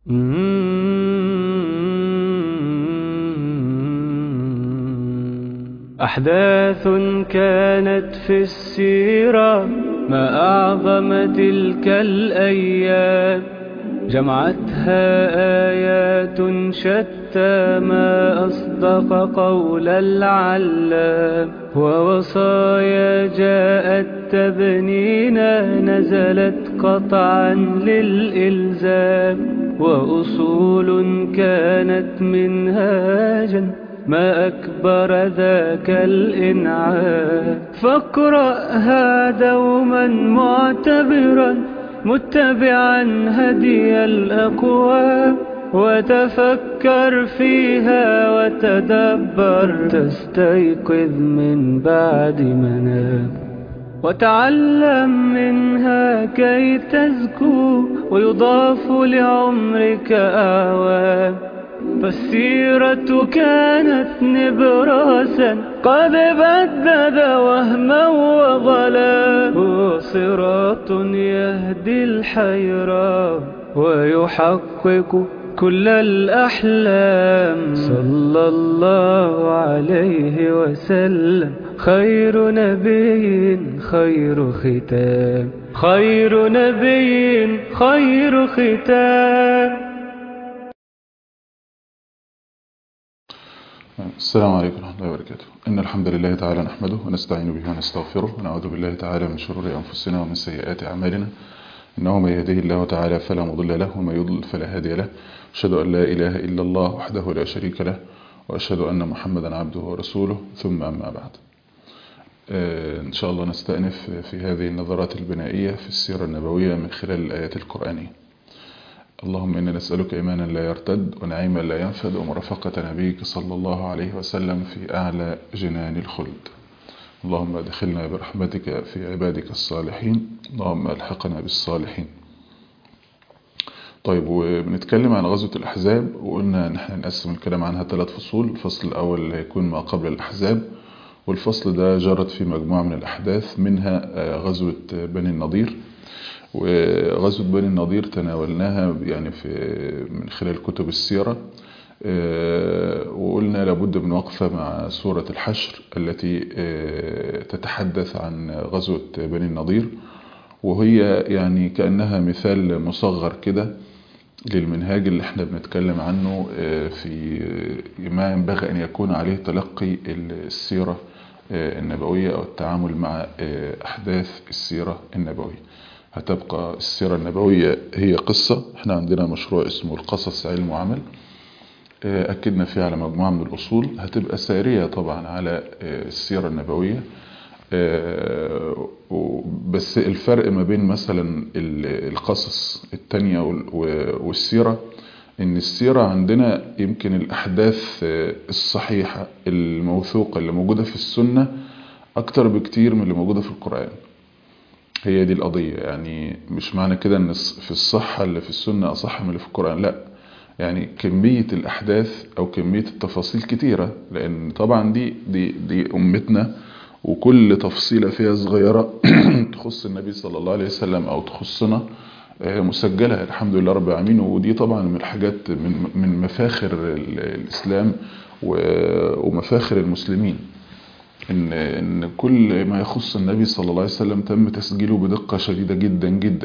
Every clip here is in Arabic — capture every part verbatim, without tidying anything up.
أحداث كانت في السيرة ما أعظم تلك الأيام، جمعتها آيات شتى ما أصدق قول العلام، ووصايا جاءت تبنينا نزلت قطعا للإلزام، وأصول كانت منهاجا ما أكبر ذاك الإنعام. فاقرأها دوما معتبرا متبعا هدي الأقوام، وتفكر فيها وتدبر تستيقظ من بعد منام، وتعلم منها كي تزكو ويضاف لعمرك أعوام. فالسيرة كانت نبراسا قد بدد وهما وظلا، هو صراط يهدي الحيران ويحقق كل الأحلام. صلى الله عليه وسلم خير نبي خير ختام، خير نبي خير ختام. السلام عليكم ورحمة الله وبركاته. إن الحمد لله تعالى نحمده ونستعين به ونستغفره ونعوذ بالله تعالى من شرور أنفسنا ومن سيئات أعمالنا، إنه من يهده الله تعالى فلا مضل له ومن يضلل فلا هادي له. أشهد أن لا إله إلا الله وحده لا شريك له، وأشهد أن محمدا عبده ورسوله، ثم أما بعد. إن شاء الله نستأنف في هذه النظرات البنائية في السيرة النبوية من خلال الآيات القرآنية. اللهم إنا نسألك إيمانا لا يرتد ونعيما لا ينفد ومرافقة نبيك صلى الله عليه وسلم في أعلى جنان الخلد. اللهم ادخلنا برحمتك في عبادك الصالحين، اللهم الحقنا بالصالحين. طيب، وبنتكلم عن غزوة الأحزاب، وقلنا نحن نقسم الكلام عنها ثلاث فصول. الفصل الأول هيكون ما قبل الأحزاب، والفصل ده جرت في مجموعة من الأحداث، منها غزوة بني النضير. وغزوة بني النضير تناولناها يعني في من خلال كتب السيرة، وقلنا لابد من وقفة مع سورة الحشر التي تتحدث عن غزوة بني النضير، وهي يعني كأنها مثال مصغر كده للمنهاج اللي احنا بنتكلم عنه في ما ينبغي أن يكون عليه تلقي السيرة النبوية أو التعامل مع أحداث السيرة النبوية. هتبقى السيرة النبوية هي قصة. احنا عندنا مشروع اسمه القصص علم وعمل، أكدنا فيه على مجموعة من الأصول، هتبقى سارية طبعا على السيرة النبوية. بس الفرق ما بين مثلا القصص التانية والسيرة، ان السيرة عندنا يمكن الأحداث الصحيحة الموثوقة اللي موجودة في السنة أكتر بكتير من اللي موجودة في القرآن. هي دي القضية. يعني مش معنى كده ان في الصحة اللي في السنة أصح من اللي في القرآن، لا، يعني كمية الأحداث أو كمية التفاصيل كتيرة، لأن طبعا دي دي دي أمتنا، وكل تفصيلة فيها صغيرة تخص النبي صلى الله عليه وسلم أو تخصنا مسجلة الحمد لله رب العالمين. ودي طبعا من الحاجات من من مفاخر الإسلام ومفاخر المسلمين، إن إن كل ما يخص النبي صلى الله عليه وسلم تم تسجيله بدقة شديدة جدا جدا،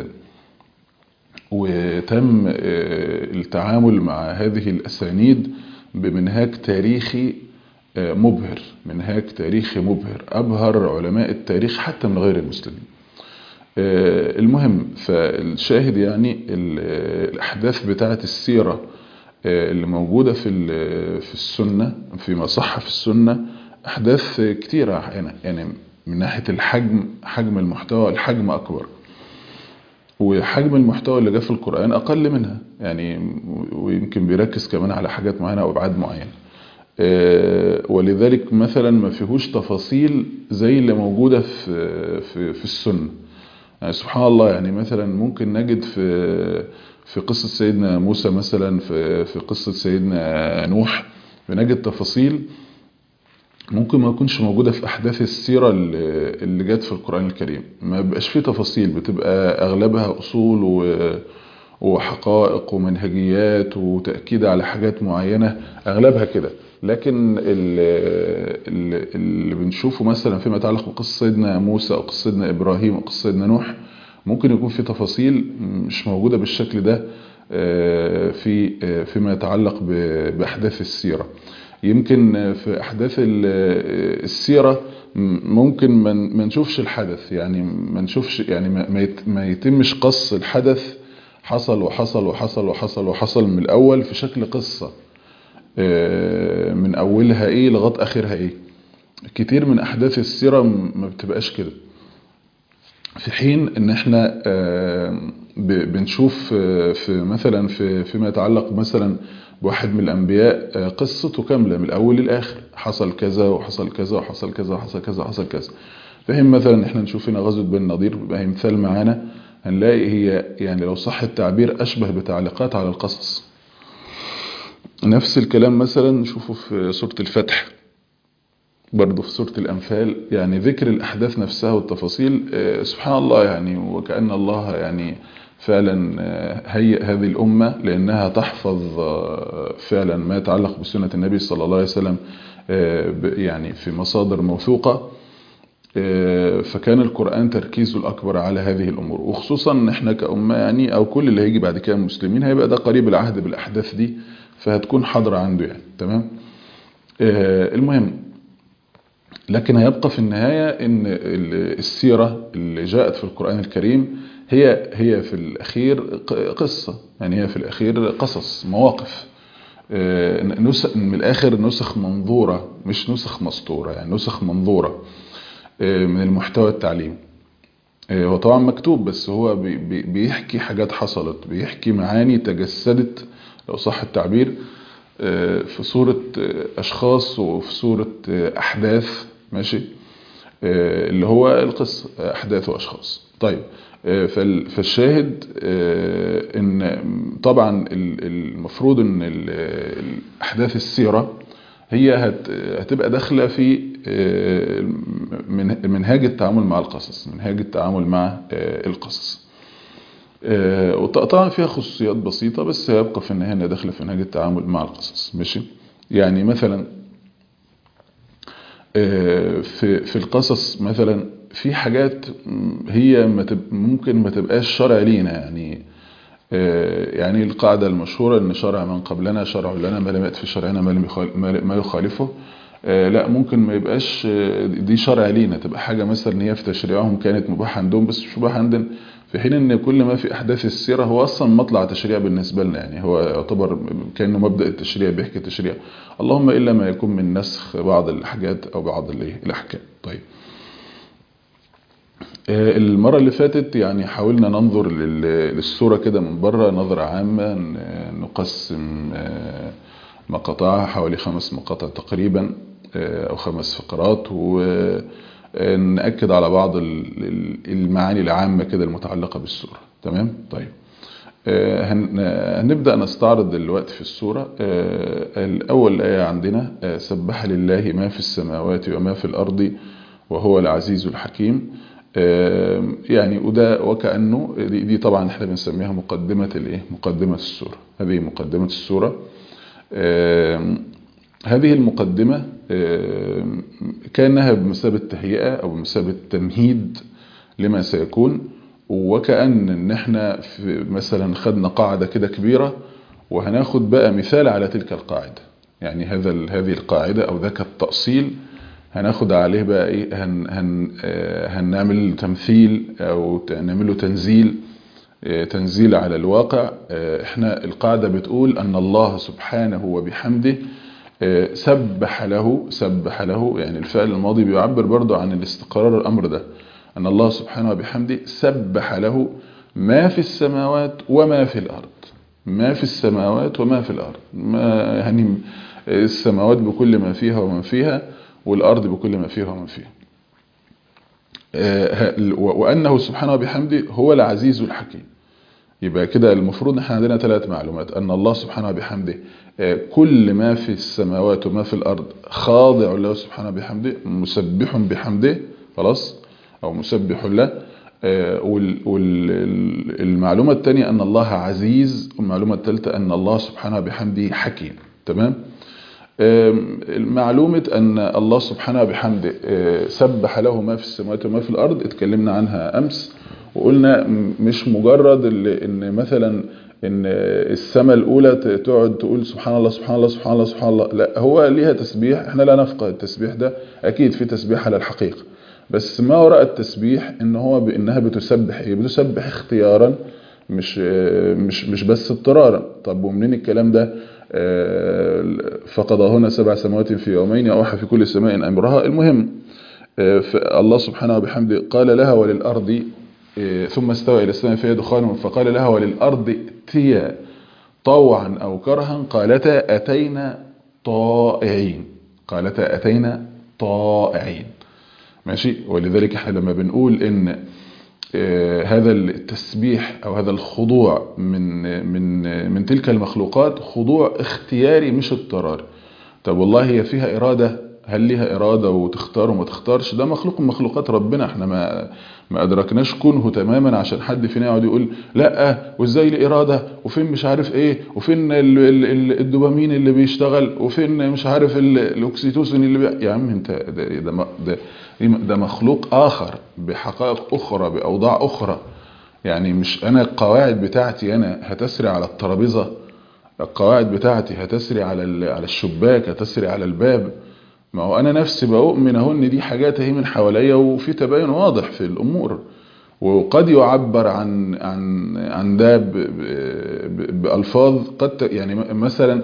وتم التعامل مع هذه الأسانيد بمنهاج تاريخي مبهر، منهاج تاريخي مبهر أبهر علماء التاريخ حتى من غير المسلمين. المهم، فالشاهد يعني الأحداث بتاعة السيرة اللي موجودة في في السنة، فيما صح في السنة، أحداث كتيرة هنا، يعني من ناحية الحجم، حجم المحتوى الحجم أكبر، وحجم المحتوى اللي جاء في القرآن أقل منها يعني، ويمكن بيركز كمان على حاجات معينة أو أبعاد معينة. ولذلك مثلا ما فيهوش تفاصيل زي اللي موجودة في في في السنة. يعني سبحان الله، يعني مثلا ممكن نجد في في قصة سيدنا موسى مثلا، في في قصة سيدنا نوح، بنجد تفاصيل ممكن ما يكونش موجودة في أحداث السيرة اللي جت في القرآن الكريم. ما بيبقاش فيه تفاصيل، بتبقى أغلبها أصول وحقائق ومنهجيات وتأكيد على حاجات معينة، أغلبها كده. لكن اللي, اللي بنشوفه مثلا فيما يتعلق بقصة سيدنا موسى أو قصة سيدنا إبراهيم أو قصة سيدنا نوح ممكن يكون في تفاصيل مش موجودة بالشكل ده في فيما يتعلق بأحداث السيرة. يمكن في أحداث السيرة ممكن ما نشوفش الحدث، يعني ما نشوفش يعني ما يتمش قص الحدث حصل وحصل وحصل وحصل وحصل من الأول في شكل قصة من أولها إيه لغاية آخرها إيه. كتير من أحداث السيرة ما بتبقاش كده، في حين إن إحنا بنشوف في مثلا في فيما يتعلق مثلا بواحد من الأنبياء قصته كاملة من الأول للآخر، حصل كذا وحصل كذا وحصل كذا وحصل كذا وحصل كذا. فهم مثلا إحنا نشوف هنا غزوة بني النضير هي مثال معانا، هنلاقي هي يعني لو صح التعبير أشبه بتعليقات على القصص. نفس الكلام مثلا نشوفه في سورة الفتح، برضه في سورة الأنفال، يعني ذكر الأحداث نفسها والتفاصيل سبحان الله، يعني وكأن الله يعني فعلا هيئ هذه الأمة لأنها تحفظ فعلا ما يتعلق بسنة النبي صلى الله عليه وسلم يعني في مصادر موثوقة. فكان القرآن تركيزه الأكبر على هذه الأمور، وخصوصا ان احنا كأمة يعني أو كل اللي هيجي بعد كده المسلمين هيبقى ده قريب العهد بالأحداث دي، فهتكون حاضرة عنده يعني. تمام. المهم، لكن هيبقى في النهاية ان السيرة اللي جاءت في القرآن الكريم هي هي في الأخير قصة، يعني هي في الأخير قصص مواقف نسخ من الآخر، نسخ منظورة مش نسخ مسطورة، يعني نسخ منظورة من المحتوى التعليمي. هو طبعا مكتوب بس هو بيحكي حاجات حصلت، بيحكي معاني تجسدت لو صح التعبير في صورة أشخاص وفي صورة أحداث، ماشي، اللي هو القصة أحداث وأشخاص. طيب، فالشاهد ان طبعا المفروض ان الأحداث السيرة هي هتبقى داخلة في منهاج التعامل مع القصص، منهاج التعامل مع القصص. وطبعا فيها خصوصيات بسيطة بس هيبقى في النهاية داخلة في منهاج التعامل مع القصص، ماشي. يعني مثلا في في القصص مثلا في حاجات هي ممكن ما تبقاش شرع لينا، يعني يعني القاعدة المشهورة ان شرع من قبلنا شرع لنا ما لم يأت في شرعنا ما يخالفه. لا، ممكن ما يبقاش دي شرع لينا، تبقى حاجة مثلا هي في تشريعهم كانت مباحة عندهم بس مش مباحة عندنا، في حين ان كل ما في احداث السيرة هو اصلا مطلع تشريع بالنسبة لنا، يعني هو يعتبر كأنه مبدأ التشريع بيحكي التشريع، اللهم الا ما يكون من نسخ بعض الحاجات او بعض الاحكام. طيب، المرة اللي فاتت يعني حاولنا ننظر للسورة كده من بره نظرة عامة، نقسم مقاطعها حوالي خمس مقاطع تقريبا أو خمس فقرات، ونأكد على بعض المعاني العامة كده المتعلقة بالسورة. تمام. طيب، هنبدأ نستعرض دلوقتي في السورة. الأول آية عندنا سبح لله ما في السماوات وما في الأرض وهو العزيز الحكيم. يعني وده وكأنه دي, دي طبعا احنا بنسميها مقدمة الايه مقدمة السورة. هذه مقدمة السورة. هذه المقدمة كأنها بمثابة تهيئة او بمثابة تمهيد لما سيكون، وكأن ان احنا في مثلا خدنا قاعدة كده كبيرة وهناخد بقى مثال على تلك القاعدة، يعني هذا هذه القاعدة او ذاك التأصيل هناخد عليه بقى ايه هن هن هنعمل تمثيل او نعمله تنزيل تنزيل على الواقع. احنا القاعدة بتقول ان الله سبحانه وبحمده سبح له سبح له يعني الفعل الماضي بيعبر برضو عن الاستقرار الامر ده، ان الله سبحانه وبحمده سبح له ما في السماوات وما في الارض، ما في السماوات وما في الارض، ما يعني السماوات بكل ما فيها ومن فيها، والأرض بكل ما فيها ومن فيها. وأنه سبحانه وبحمده هو العزيز الحكيم. يبقى كده المفروض نحن عندنا ثلاث معلومات: أن الله سبحانه وبحمده كل ما في السماوات وما في الأرض خاضع له سبحانه وبحمده، مسبح بحمده، خلاص، أو مسبح له. والمعلومة الثانية أن الله عزيز، والمعلومة الثالثة أن الله سبحانه بحمده حكيم. تمام. معلومة أن الله سبحانه بحمده سبح له ما في السماوات وما في الأرض اتكلمنا عنها أمس، وقلنا مش مجرد إن مثلا إن السماء الأولى تقعد تقول سبحان الله سبحان الله سبحان الله سبحان الله، لا، هو ليها تسبيح، احنا لا نفقه التسبيح ده، أكيد في تسبيح على الحقيقة، بس ما وراء التسبيح إن هو بإنها بتسبح إيه؟ بتسبح اختيارا، مش مش مش بس اضطرارا. طب ومنين الكلام ده؟ فقضاهن سبع سماوات في يومين أوحى في كل سماء أمرها. المهم الله سبحانه وبحمده قال لها وللأرض ثم استوى إلى السماء فيها دخان فقال لها وللأرض ائتيا طوعا أو كرها قالتا أتينا طائعين، قالتا أتينا طائعين. ماشي. ولذلك احنا لما بنقول ان هذا التسبيح او هذا الخضوع من من من تلك المخلوقات خضوع اختياري مش اضطراري. طب والله هي فيها إرادة، هل ليها إرادة وتختار وما تختارش؟ ده مخلوق من مخلوقات ربنا، احنا ما ما أدركناش كونه تماما عشان حد فينا يقعد يقول لا وازاي لي إرادة، وفين مش عارف ايه، وفين الدوبامين اللي بيشتغل، وفين مش عارف الأكسيتوسين اللي بي... يا عم انت ده, ده, ده, ده مخلوق آخر بحقائق أخرى بأوضاع أخرى. يعني مش أنا القواعد بتاعتي أنا هتسري على الترابيزة، القواعد بتاعتي هتسري على على الشباك، هتسري على الباب. ما هو أنا نفسي بؤمن أهو إن دي حاجات هي من حواليا وفي تباين واضح في الأمور، وقد يعبر عن عن عن ده بألفاظ قد يعني مثلا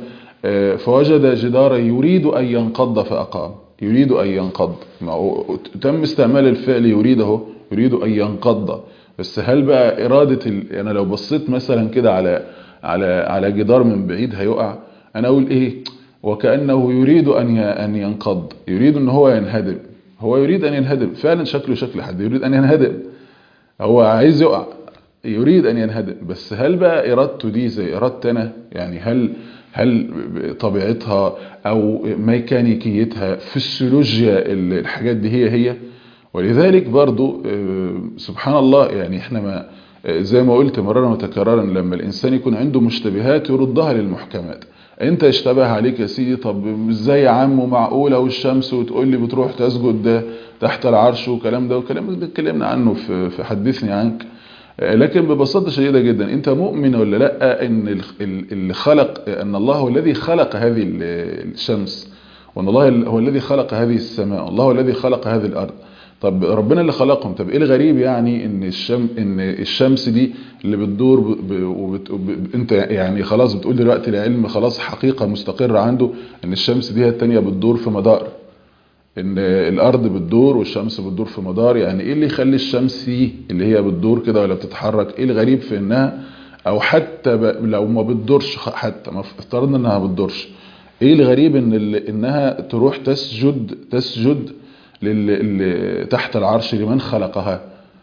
فوجد جدارا يريد أن ينقض فأقام، يريد أن ينقض، ما هو تم استعمال الفعل يريد اهو، يريد أن ينقض. بس هل بقى إرادة ال... أنا لو بصيت مثلا كده على على على جدار من بعيد هيقع، أنا أقول إيه؟ وكأنه يريد أن أن ينقض، يريد أن هو ينهدم، هو يريد أن ينهدم فعلا، شكله شكل حد يريد أن ينهدم، هو عايز يقع، يريد أن ينهدم. بس هل بقى إرادته دي زي إرادتنا؟ يعني هل هل طبيعتها أو ميكانيكيتها فسيولوجيا الحاجات دي هي هي؟ ولذلك برضو سبحان الله، يعني احنا ما زي ما قلت مرارا وتكرارا، لما الإنسان يكون عنده مشتبهات يردها للمحكمات. انت اشتبه عليك يا سيدي، طب ازاي يا عم معقوله والشمس وتقول لي بتروح تسجد تحت العرش وكلام ده وكلام اللي اتكلمنا عنه في في حدثني عنك. لكن ببساطه شديده جدا، انت مؤمن ولا لا ان اللي خلق، ان الله هو الذي خلق هذه الشمس، وان الله هو الذي خلق هذه السماء، والله هو الذي خلق هذه الارض. طب ربنا اللي خلقهم، طب ايه الغريب يعني ان الشمس ان الشمس دي اللي بتدور ب... وبت... ب... انت يعني خلاص بتقول دلوقتي العلم خلاص حقيقة مستقرة عنده ان الشمس دي التانية بتدور في مدار، ان الارض بتدور والشمس بتدور في مدار. يعني ايه اللي يخلي الشمس دي اللي هي بتدور كده ولا بتتحرك، ايه الغريب في انها، او حتى ب... لو ما بتدورش، حتى ما افترضنا انها ما بتدورش، ايه الغريب ان ال... انها تروح تسجد تسجد اللي تحت العرش لمن خلقها؟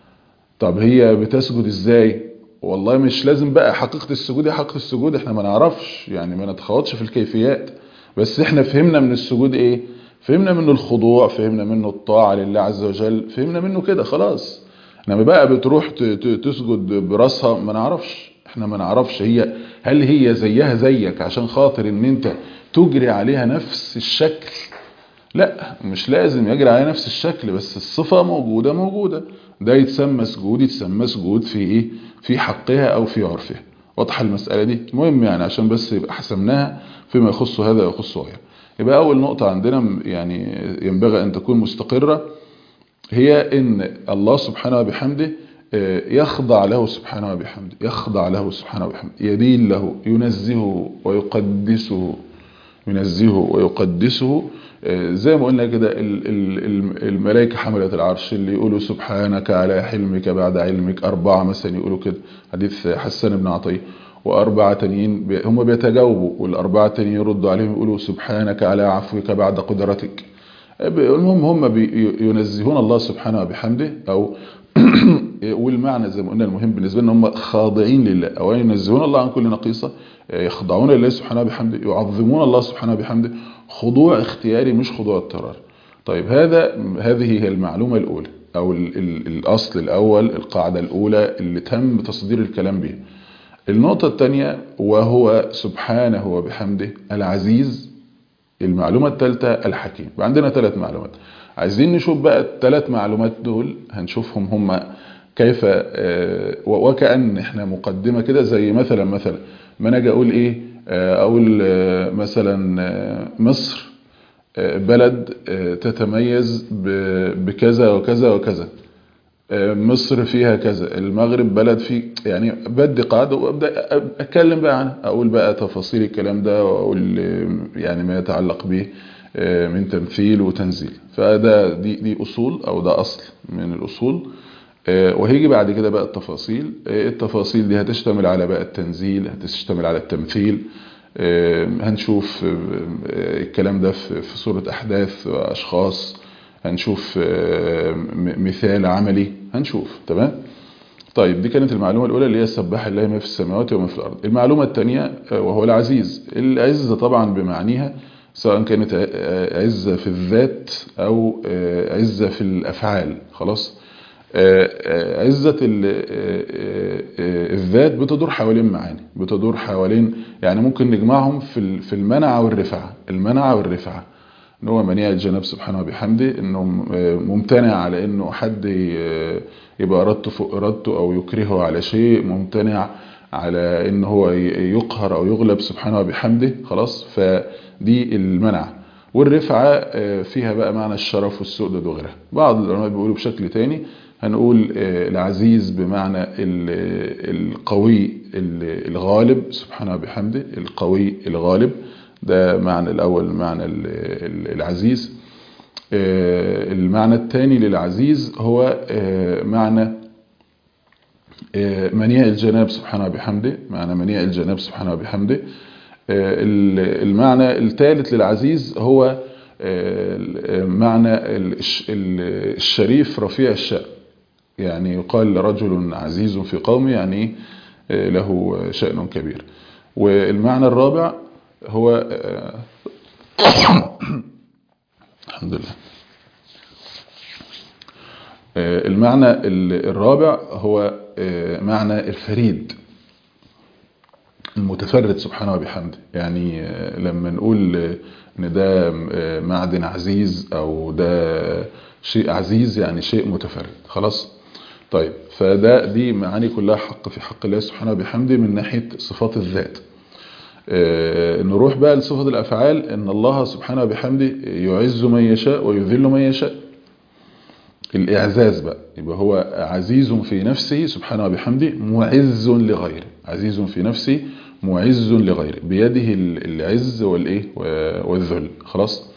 طب هي بتسجد ازاي؟ والله مش لازم بقى حقيقة السجود، يا حقيقة السجود احنا ما نعرفش، يعني ما نتخوضش في الكيفيات، بس احنا فهمنا من السجود ايه؟ فهمنا منه الخضوع، فهمنا منه الطاعة لله عز وجل، فهمنا منه كده خلاص. انما بقى بتروح تسجد براسها، ما نعرفش، احنا ما نعرفش هي هل هي زيها زيك عشان خاطر ان انت تجري عليها نفس الشكل؟ لا، مش لازم يجري على نفس الشكل، بس الصفة موجودة موجودة، ده يتسمى سجود، يتسمى سجود في ايه؟ في حقها او في عرفها. واضحة المسألة دي؟ مهم يعني عشان بس يبقى حسمناها فيما يخص هذا ويخص غيره. يبقى اول نقطة عندنا يعني ينبغي ان تكون مستقرة، هي ان الله سبحانه وبحمده يخضع له سبحانه وبحمده، يخضع له سبحانه وبحمده، يدين له، ينزهه ويقدسه، ينزهه ويقدسه. زي ما قلنا كده الملائكة حملة العرش اللي يقولوا سبحانك على حلمك بعد علمك، أربعة مثلا يقولوا كده، حديث حسن بن عطية، وأربعة تانيين هم بيتجاوبوا، والأربعة تانيين يردوا عليهم يقولوا سبحانك على عفوك بعد قدرتك. المهم هم ينزهون الله سبحانه وبحمده، أو والمعنى زي ما قلنا المهم بالنسبة لنا هم خاضعين لله، أو ينزهون الله عن كل نقيصة، يخضعون لله سبحانه وبحمده، يعظمون الله سبحانه وبحمده، خضوع اختياري مش خضوع اضطراري. طيب هذا هذه هي المعلومة الأولى. او ال ال الاصل الاول، القاعدة الاولى اللي تم تصدير الكلام بها. النقطة الثانية وهو سبحانه وبحمده العزيز. المعلومة الثالثة الحكيم. عندنا ثلاث معلومات، عايزين نشوف بقى الثلاث معلومات دول هنشوفهم هم كيف، وكأن احنا مقدمة كده، زي مثلا مثلا ما انا اجي اقول ايه، اقول مثلا مصر بلد تتميز بكذا وكذا وكذا، مصر فيها كذا، المغرب بلد فيه، يعني بدي قاعدة وابدا اتكلم بقى عنها، اقول بقى تفاصيل الكلام ده، واقول يعني ما يتعلق به من تمثيل وتنزيل. فده دي دي اصول او ده اصل من الاصول. وهيجي بعد كده بقى التفاصيل. التفاصيل دي هتشتمل على بقى التنزيل، هتشتمل على التمثيل. هنشوف الكلام ده في صورة احداث واشخاص، هنشوف مثال عملي، هنشوف. تمام. طيب دي كانت المعلومة الأولى اللي هي سبح الله ما في السماوات وما في الأرض. المعلومة الثانية وهو العزيز. العزة طبعا بمعنيها، سواء كانت عزة في الذات أو عزة في الأفعال. خلاص. عزة الذات بتدور حوالين معاني، بتدور حوالين، يعني ممكن نجمعهم في المنع والرفعة. المنع والرفعة ان هو منيع الجناب سبحانه وبحمده، انه ممتنع على انه حد يبقى ارادته فوق ارادته او يكرهه على شيء، ممتنع على ان هو يقهر او يغلب سبحانه وبحمده. خلاص. فدي المنع. والرفعة فيها بقى معنى الشرف والسؤدد وغيرها. بعض العلماء بيقولوا بشكل تاني، هنقول العزيز بمعنى القوي الغالب سبحانه وبحمده، القوي الغالب. ده معنى الأول، معنى العزيز. المعنى الثاني للعزيز هو معنى منيع الجناب سبحانه وبحمده، معنى منيع الجناب سبحانه وبحمده. المعنى الثالث للعزيز هو معنى الشريف رفيع الشأن، يعني يقال رجل عزيز في قومه، يعني له شأن كبير. والمعنى الرابع هو الحمد لله. المعنى الرابع هو معنى الفريد المتفرد سبحانه وبحمده. يعني لما نقول ان ده معدن عزيز او ده شيء عزيز، يعني شيء متفرد. خلاص. طيب، فده دي معاني كلها حق في حق الله سبحانه وبحمده من ناحية صفات الذات. نروح بقى لصفة الأفعال. إن الله سبحانه وبحمده يعز من يشاء ويذل من يشاء. الإعزاز بقى يبقى هو عزيز في نفسه سبحانه وبحمده، معز لغيره. عزيز في نفسه معز لغيره، بيده العز والإيه والذل. خلاص.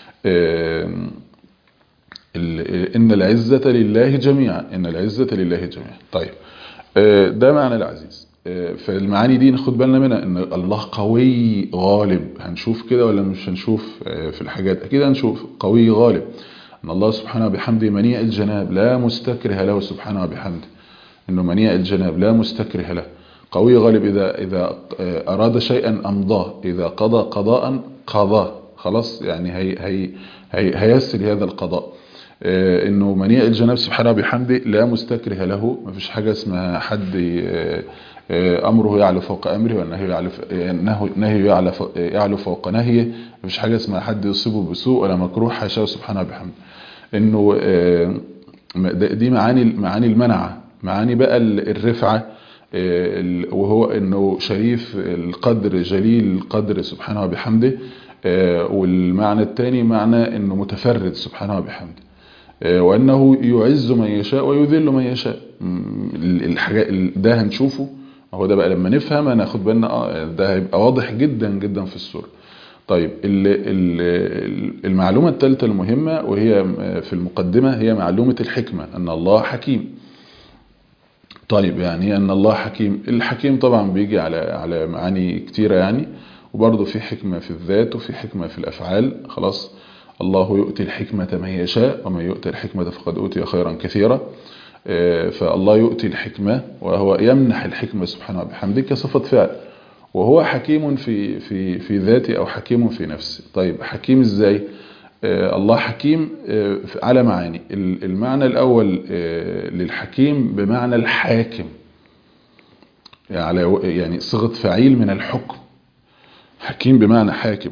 إن العزة لله جميعا، إن العزة لله جميعا. طيب، ده معنى العزيز. فالمعاني دي ناخد بالنا منها، ان الله قوي غالب. هنشوف كده ولا مش هنشوف في الحاجات؟ اكيد هنشوف. قوي غالب. ان الله سبحانه وبحمده منيع الجناب لا مستكره له سبحانه وبحمده، انه منيع الجناب لا مستكره له. قوي غالب، اذا اذا اراد شيئا امضاه، اذا قضى قضاء قضاه. خلاص. يعني هي هي هي هيسر هذا القضاء. انه منيع الجناب سبحانه وبحمده لا مستكره له. ما فيش حاجه اسمها حد امره يعلو فوق امره، والنهي يعلو نهي يعلو يعلو فوق نهيه. ما فيش حاجه اسمها حد يصيبه بسوء ولا مكروه، حاشاه سبحانه وبحمده. انه دي معاني معاني المنعه. معاني بقى الرفعه، وهو انه شريف القدر جليل القدر سبحانه وبحمده. والمعنى الثاني معنى انه متفرد سبحانه وبحمده، وأنه يعز من يشاء ويذل من يشاء. الحاجات ده هنشوفه. هو ده بقى لما نفهم هناخد بالنا، اه ده هيبقى واضح جدا جدا في السورة. طيب، المعلومة الثالثة المهمة وهي في المقدمة هي معلومة الحكمة، أن الله حكيم. طيب، يعني أن الله حكيم. الحكيم طبعا بيجي على على معاني كتيرة يعني، وبرضه في حكمة في الذات وفي حكمة في الأفعال. خلاص. الله يؤتي الحكمة من يشاء ومن يؤتي الحكمة فقد أوتي خيرا كثيرا. فالله يؤتي الحكمة وهو يمنح الحكمة سبحانه وبحمده كصفة فعل، وهو حكيم في في في ذاته أو حكيم في نفسه. طيب، حكيم إزاي؟ الله حكيم على معاني. المعنى الأول للحكيم بمعنى الحاكم، يعني يعني صيغة فعيل من الحكم. حكيم بمعنى حاكم،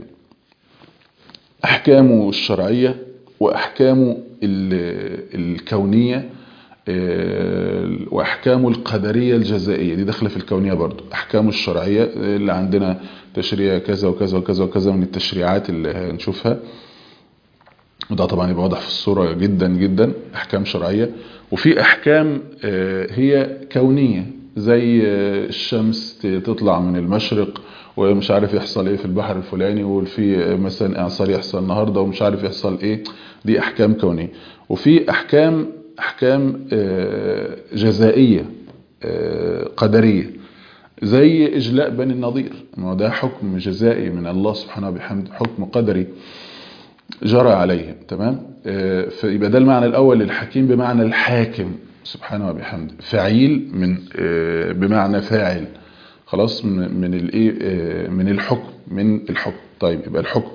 أحكامه الشرعية وأحكامه الكونية وأحكامه القدرية الجزائية، دي داخله في الكونية برضو. أحكامه الشرعية اللي عندنا تشريع كذا وكذا وكذا وكذا من التشريعات اللي هنشوفها، وده طبعا يبقى واضح في الصورة جدا جدا، أحكام شرعية. وفي أحكام هي كونية زي الشمس تطلع من المشرق ومش عارف يحصل ايه في البحر الفلاني، وفي مثلا اعصار يحصل النهارده ومش عارف يحصل ايه، دي احكام كونيه. وفي احكام احكام جزائيه قدريه زي اجلاء بني النضير، ما ده حكم جزائي من الله سبحانه وبحمده، حكم قدري جرى عليه. تمام. فيبقى ده المعنى الاول للحكيم بمعنى الحاكم سبحانه وبحمده. فعيل من بمعنى فاعل، خلاص، من من الايه من الحكم من الحكم. طيب يبقى الحكم.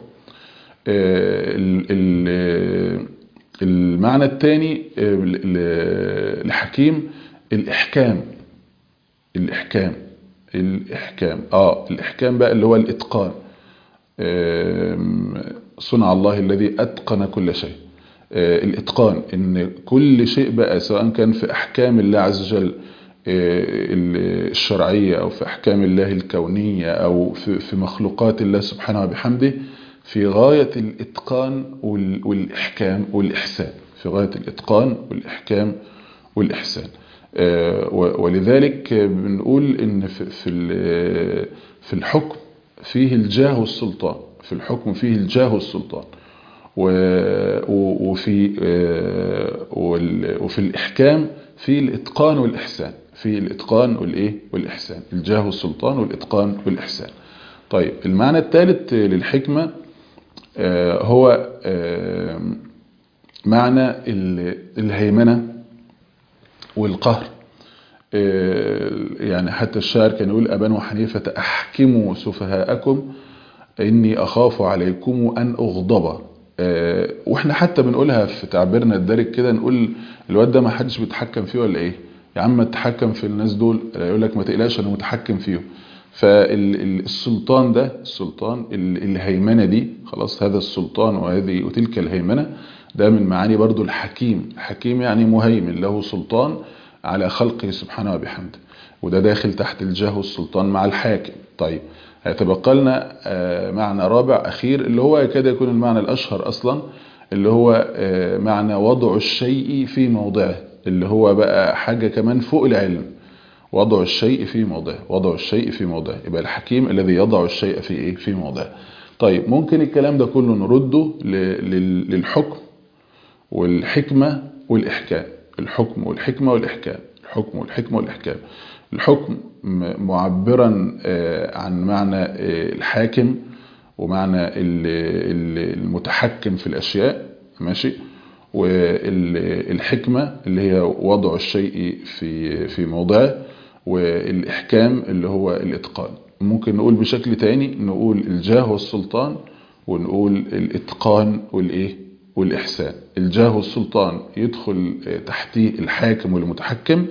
المعنى الثاني لحكيم الإحكام. الإحكام الإحكام اه الإحكام بقى اللي هو الإتقان. صنع الله الذي أتقن كل شيء. الإتقان إن كل شيء بقى سواء كان في أحكام الله عز وجل الشرعية أو في أحكام الله الكونية أو في مخلوقات الله سبحانه وبحمده، في غاية الإتقان والإحكام والإحسان، في غاية الإتقان والإحكام والإحسان. ولذلك بنقول إن في في الحكم فيه الجاه والسلطان، في الحكم فيه الجاه والسلطان، وفي وفي الإحكام في الإتقان والإحسان، في الإتقان والإيه والإحسان، الجاه والسلطان والإتقان والإحسان. طيب المعنى الثالث للحكمة هو معنى الهيمنة والقهر. يعني حتى الشاعر كان يقول أبان وحنيفة أحكموا سفهاءكم إني أخاف عليكم أن أغضب. واحنا حتى بنقولها في تعبيرنا الدارج كده، نقول الواد ده ما حدش بيتحكم فيه ولا ايه يا عم، اتحكم في الناس دول. يقول لك ما تقلقش انا متحكم فيهم. فالسلطان ده، السلطان الهيمنة دي، خلاص، هذا السلطان وهذه وتلك الهيمنة، ده من معاني برضو الحكيم. حكيم يعني مهيمن، له سلطان على خلقه سبحانه وبحمده، وده داخل تحت الجاه والسلطان مع الحاكم. طيب هيتبقى لنا معنى رابع أخير اللي هو يكاد يكون المعنى الأشهر أصلا، اللي هو معنى وضع الشيء في موضعه، اللي هو بقى حاجة كمان فوق العلم. وضع الشيء في موضعه، وضع الشيء في موضعه، يبقى الحكيم الذي يضع الشيء في إيه؟ في موضعه. طيب ممكن الكلام ده كله نرده للحكم والحكمة والإحكام. الحكم والحكمة والإحكام، الحكم والحكمة والإحكام. الحكم معبرا عن معنى الحاكم ومعنى المتحكم في الأشياء، ماشي. والحكمة اللي هي وضع الشيء في في موضعه، والإحكام اللي هو الإتقان. ممكن نقول بشكل تاني، نقول الجاه والسلطان، ونقول الإتقان والإيه والإحسان. الجاه والسلطان يدخل تحتيه الحاكم والمتحكم،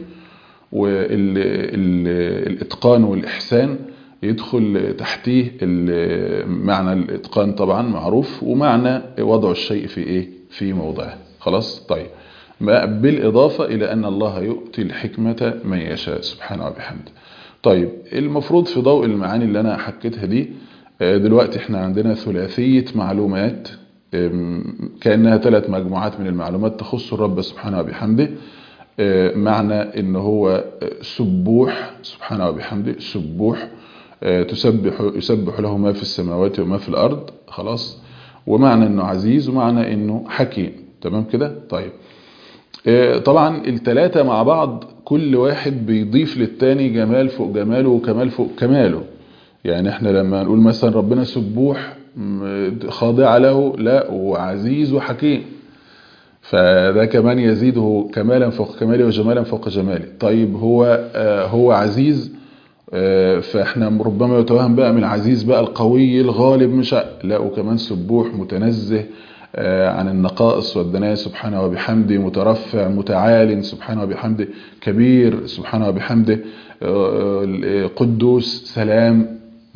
والإتقان والإحسان يدخل تحتيه معنى الإتقان طبعا معروف، ومعنى وضع الشيء في إيه في موضعه. خلاص. طيب بالإضافة إلى أن الله يؤتي الحكمة من يشاء سبحانه وبحمده. طيب المفروض في ضوء المعاني اللي أنا حكيتها دي، دلوقتي احنا عندنا ثلاثية معلومات كأنها ثلاث مجموعات من المعلومات تخص الرب سبحانه وبحمده. معنى ان هو سبوح سبحانه وبحمده، سبوح تسبح يسبح له ما في السماوات وما في الأرض، خلاص. ومعنى انه عزيز، ومعنى انه حكيم. تمام كده. طيب طبعا الثلاثة مع بعض كل واحد بيضيف للتاني جمال فوق جماله وكمال فوق كماله. يعني احنا لما نقول مثلا ربنا سبوح خاضع له، لا، وعزيز وحكيم، فده كمان يزيده كمالا فوق كماله وجمالا فوق جماله. طيب هو هو عزيز، فاحنا ربما يتوهم بقى من العزيز بقى القوي الغالب، مش لا، وكمان سبوح متنزه عن النقائص والدنايا سبحانه وبحمده، مترفع متعال سبحانه وبحمده، كبير سبحانه وبحمده، قدوس سلام،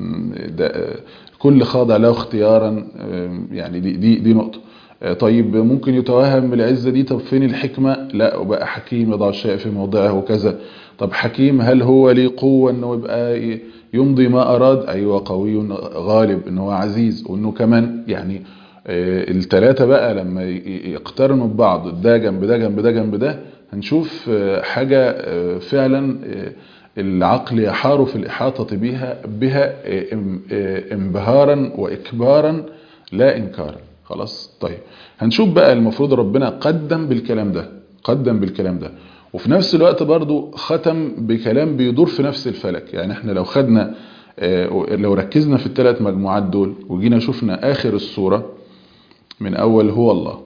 كل خاضع له اختيارا. يعني دي, دي, دي نقطة. طيب ممكن يتوهم بالعزة دي، طب فين الحكمة؟ لا، وبقى حكيم يضع الشيء في موضعه وكذا. طب حكيم هل هو ليه قوة انه يبقى يمضي ما اراد؟ ايوه، قوي غالب، انه هو عزيز، وانه كمان يعني الثلاثة بقى لما يقترنوا ببعض، ده جنب ده جنب ده جنب ده، هنشوف حاجة فعلا العقل يحار في الإحاطة بها بها انبهارا وإكبارا لا إنكارا. خلاص. طيب هنشوف بقى المفروض ربنا قدم بالكلام ده، قدم بالكلام ده، وفي نفس الوقت برضو ختم بكلام بيدور في نفس الفلك. يعني احنا لو خدنا لو ركزنا في الثلاث مجموعات دول وجينا شفنا آخر السورة من أول هو الله،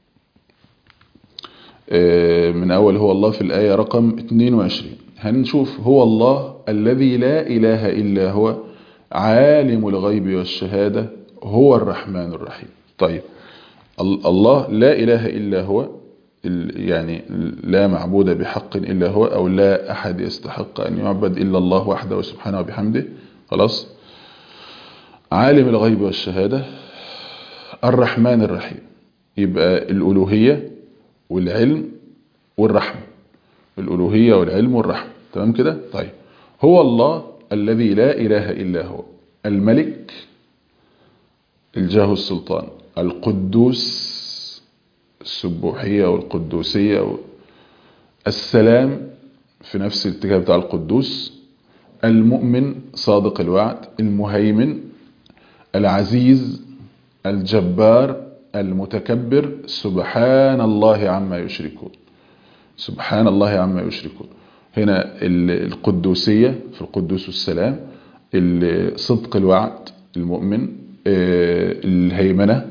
من أول هو الله في الآية رقم اثنين وعشرين، هنشوف هو الله الذي لا إله إلا هو عالم الغيب والشهادة هو الرحمن الرحيم. طيب الله لا إله إلا هو، يعني لا معبود بحق إلا هو، أو لا أحد يستحق أن يعبد إلا الله وحده سبحانه وبحمده. خلاص. عالم الغيب والشهادة، الرحمن الرحيم. يبقى الألوهية والعلم والرحمة، الألوهية والعلم والرحمة. تمام كده؟ طيب هو الله الذي لا إله إلا هو، الملك الجاه السلطان، القدوس السبوحية والقدوسية، السلام في نفس الاتجاه بتاع القدوس، المؤمن صادق الوعد، المهيمن، العزيز، الجبار، المتكبر، سبحان الله عما يشركون، سبحان الله عما يشركون. هنا القدوسية في القدوس والسلام، صدق الوعد المؤمن، الهيمنة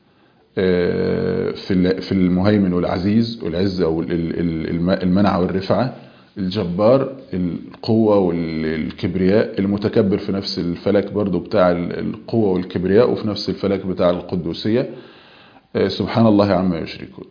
في المهيمن والعزيز والعزة والمنع والرفعة، الجبار القوة والكبرياء، المتكبر في نفس الفلك برضو بتاع القوة والكبرياء وفي نفس الفلك بتاع القدوسية، سبحان الله عما يشركون.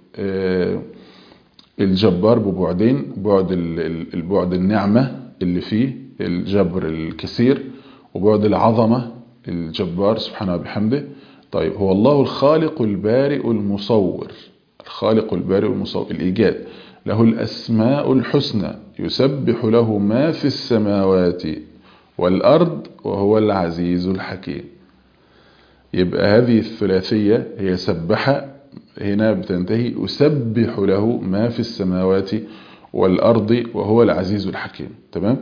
الجبار ببعدين، بعد البعد النعمة اللي فيه الجبر الكثير، وبعد العظمة الجبار سبحانه وبحمده. طيب هو الله الخالق البارئ المصور، الخالق البارئ المصور، الإيجاد، له الأسماء الحسنى، يسبح له ما في السماوات والأرض وهو العزيز الحكيم. يبقى هذه الثلاثية هي سبح، هنا بتنتهي يسبح له ما في السماوات والأرض وهو العزيز الحكيم. تمام.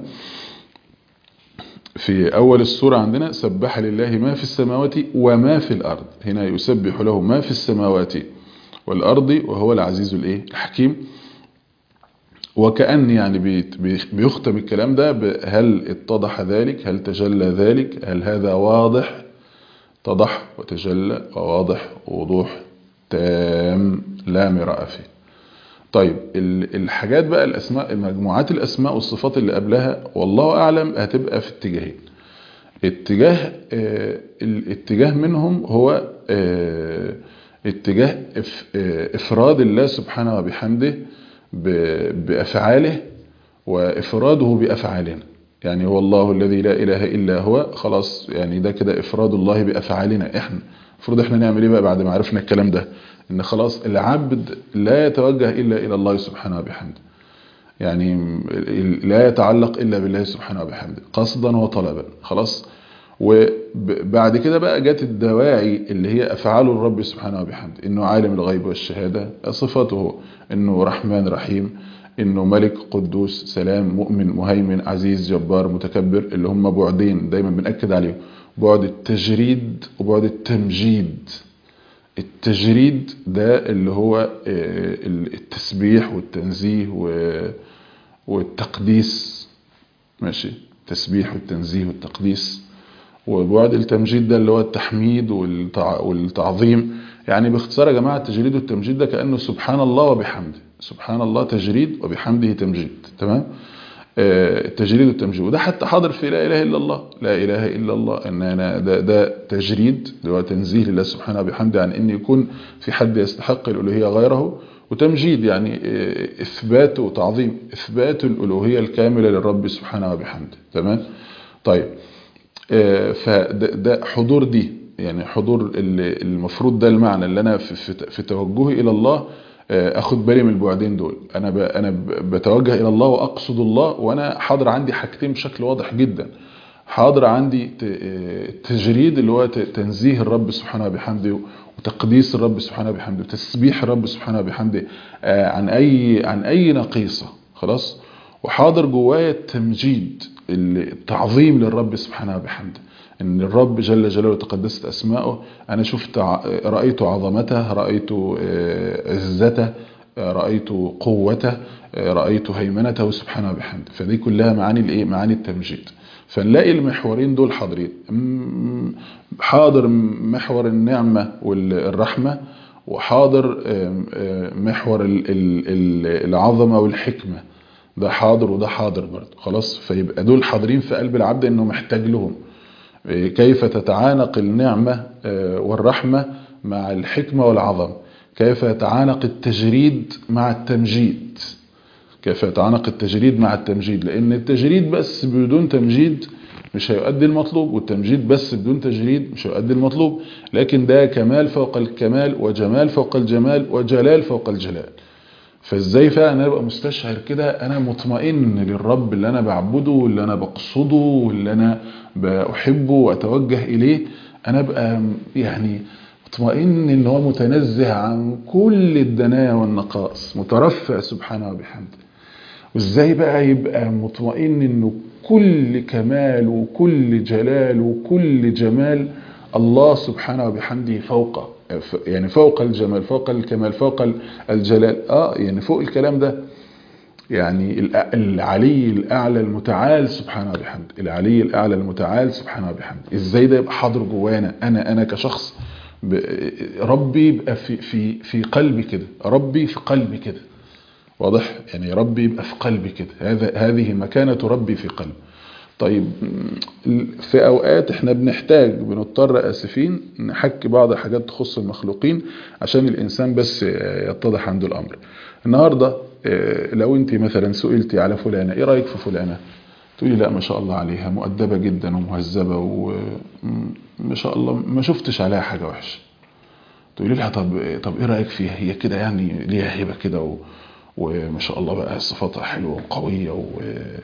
في أول السورة عندنا سبح لله ما في السماوات وما في الأرض، هنا يسبح له ما في السماوات والأرض وهو العزيز الإيه الحكيم. وكأن يعني بيختم الكلام ده، هل اتضح ذلك؟ هل تجلى ذلك؟ هل هذا واضح؟ اتضح وتجلى وواضح ووضوح تام لا مراء فيه. طيب الحاجات بقى، الأسماء، المجموعات الأسماء والصفات اللي قبلها والله أعلم هتبقى في اتجاهين. اتجاه اه الاتجاه منهم هو اه اتجاه اه إفراد الله سبحانه وبحمده بأفعاله وإفراده بأفعالنا. يعني هو الله الذي لا إله إلا هو، خلاص يعني ده كده إفراد الله بأفعالنا. احنا المفروض احنا نعمل ايه بقى بعد ما عرفنا الكلام ده؟ ان خلاص العبد لا يتوجه إلا إلى الله سبحانه وبحمده، يعني لا يتعلق إلا بالله سبحانه وبحمده قصدا وطلبا. خلاص. وبعد كده بقى جت الدواعي اللي هي أفعال الرب سبحانه وبحمده، إنه عالم الغيب والشهادة، صفاته إنه رحمن رحيم، إنه ملك قدوس سلام مؤمن مهيمن عزيز جبار متكبر، اللي هم بعدين دايما بنأكد عليهم، بعد التجريد وبعد التمجيد. التجريد ده اللي هو التسبيح والتنزيه والتقديس، ماشي، التسبيح والتنزيه والتقديس. وبعد التمجيد ده اللي هو التحميد والتعظيم. يعني باختصار يا جماعة، التجريد والتمجيد ده كأنه سبحان الله وبحمده، سبحان الله تجريد وبحمده تمجيد. تمام. التجريد والتمجيد، وده حتى حاضر في لا اله الا الله. لا اله الا الله ان انا ده, ده تجريد اللي هو تنزيه لله سبحانه وبحمده عن ان يكون في حد يستحق الالوهيه غيره، وتمجيد يعني اثبات وتعظيم، اثبات الالوهيه الكامله للرب سبحانه وبحمده. تمام. طيب فده حضور دي يعني حضور المفروض ده المعنى اللي انا في, في, في توجهي الى الله اخد بالي من البعدين دول. انا ب... انا بتوجه الى الله واقصد الله وانا حاضر عندي حاجتين بشكل واضح جدا. حاضر عندي تجريد اللي هو تنزيه الرب سبحانه وبحمده وتقديس الرب سبحانه وبحمده وتسبيح الرب سبحانه وبحمده عن اي عن اي نقيصه خلاص. وحاضر جوايا التمجيد التعظيم للرب سبحانه وبحمده، ان الرب جل جلاله تقدست اسماؤه انا شفت رايت عظمته، رايت عزته، رايت قوته، رايت هيمنته سبحانه وبحمده. فدي كلها معاني الايه؟ معاني التمجيد. فنلاقي المحورين دول حاضرين. حاضر محور النعمه والرحمه، وحاضر محور العظمه والحكمه، ده حاضر وده حاضر برضه خلاص. فيبقى دول حاضرين في قلب العبد انه محتاج لهم. كيف تتعانق النعمة والرحمة مع الحكمة والعظمة، كيف يتعانق التجريد مع التمجيد، كيف يتعانق التجريد مع التمجيد. لأن التجريد بس بدون تمجيد مش هيؤدي المطلوب، والتمجيد بس بدون تجريد مش هيؤدي المطلوب. لكن ده كمال فوق الكمال، وجمال فوق الجمال، وجلال فوق الجلال. فازاي فعلا انا ابقى مستشعر كده انا مطمئن للرب اللي انا بعبده واللي انا بقصده واللي انا بحبه واتوجه اليه، انا ابقى يعني مطمئن ان هو متنزه عن كل الدنايا والنقائص، مترفع سبحانه وبحمده. وازاي بقى يبقى مطمئن انه كل كمال وكل جلال وكل جمال الله سبحانه وبحمده فوقه، يعني فوق الجمال، فوق الكمال، فوق الجلال، اه يعني فوق الكلام ده. يعني العلي الأعلى المتعال سبحانه وبحمده، العلي الأعلى المتعال سبحانه وبحمده. ازاي ده يبقى حاضر جوانا انا انا كشخص؟ ربي يبقى في في في قلبي كده، ربي في قلبي كده، واضح؟ يعني ربي يبقى في قلبي كده، هذا هذه مكانة ربي في قلبي. طيب في اوقات احنا بنحتاج بنضطر اسفين نحكي بعض الحاجات تخص المخلوقين عشان الانسان بس يتضح عنده الامر. النهارده لو انت مثلا سئلتي على فلانه ايه رايك في فلانه، تقولي لا ما شاء الله عليها مؤدبه جدا ومهذبه وما شاء الله ما شفتش عليها حاجه وحشه. تقولي لها طب طب ايه رايك فيها، هي كده يعني ليها هيبه كده و... وما شاء الله بقى صفاتها حلوه وقويه و...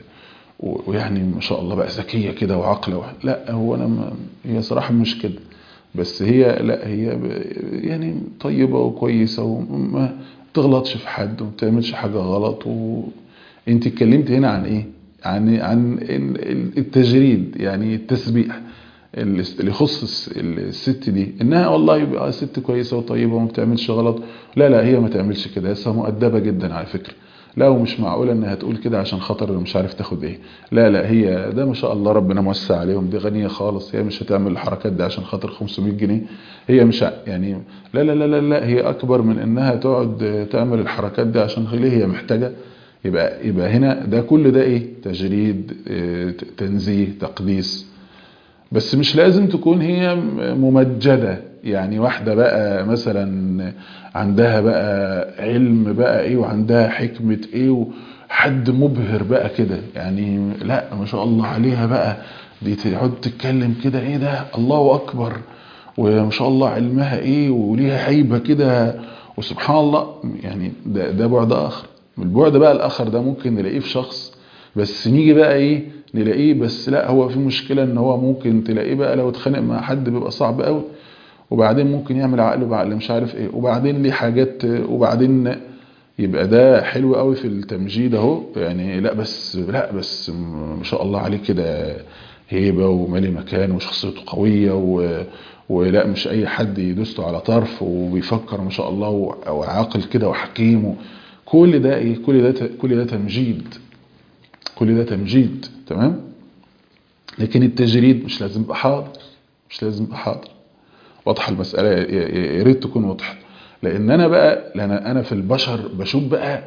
ويعني ما شاء الله بقى ذكيه كده وعاقله و... لا هو انا ما... هي صراحه مش كده، بس هي لا هي ب... يعني طيبه وكويسه وما تغلطش في حد وما تعملش حاجه غلط. وانت اتكلمت هنا عن ايه؟ عن عن التجريد، يعني التسبيح اللي يخص الست دي، انها والله يبقى ست كويسه وطيبه وما بتعملش غلط. لا لا هي ما تعملش كده، هي مؤدبه جدا على فكره. لا ومش معقوله انها تقول كده عشان خاطر مش عارف تاخد ايه. لا لا هي ده ما شاء الله ربنا موسع عليهم، دي غنيه خالص، هي مش هتعمل الحركات دي عشان خاطر خمسمية جنيه. هي مش يعني لا لا لا لا, لا هي اكبر من انها تقعد تعمل الحركات دي عشان ليه هي محتاجه. يبقى يبقى هنا ده كل ده ايه؟ تجريد، تنزيه، تقديس. بس مش لازم تكون هي ممجدة، يعني واحدة بقى مثلا عندها بقى علم بقى ايه وعندها حكمة ايه وحد مبهر بقى كده، يعني لا ما شاء الله عليها بقى دي تقعد تتكلم كده ايه ده الله اكبر وما شاء الله علمها ايه وليها هيبة كده وسبحان الله. يعني ده, ده بعد اخر. البعد بقى الاخر ده ممكن نلاقيه في شخص، بس نيجي بقى ايه نلاقيه بس لا هو في مشكلة ان هو ممكن تلاقيه بقى لو اتخانق مع حد بيبقى صعب قوي، وبعدين ممكن يعمل عقله بعقل مش عارف ايه، وبعدين ليه حاجات، وبعدين يبقى ده حلو قوي في التمجيد اهو. يعني لا بس لا بس ما شاء الله عليه كده هيبة ومالي مكان وشخصيته قوية و ولا مش اي حد يدوسته على طرف وبيفكر ما شاء الله وعاقل كده وحكيم. كل ده ايه؟ كل ده كل ده تمجيد، كل ده تمجيد. تمام. لكن التجريد مش لازم يبقى حاضر، مش لازم يبقى حاضر. واضحه المساله؟ يا ريت تكون واضحه. لان انا بقى لان انا في البشر بشوف بقى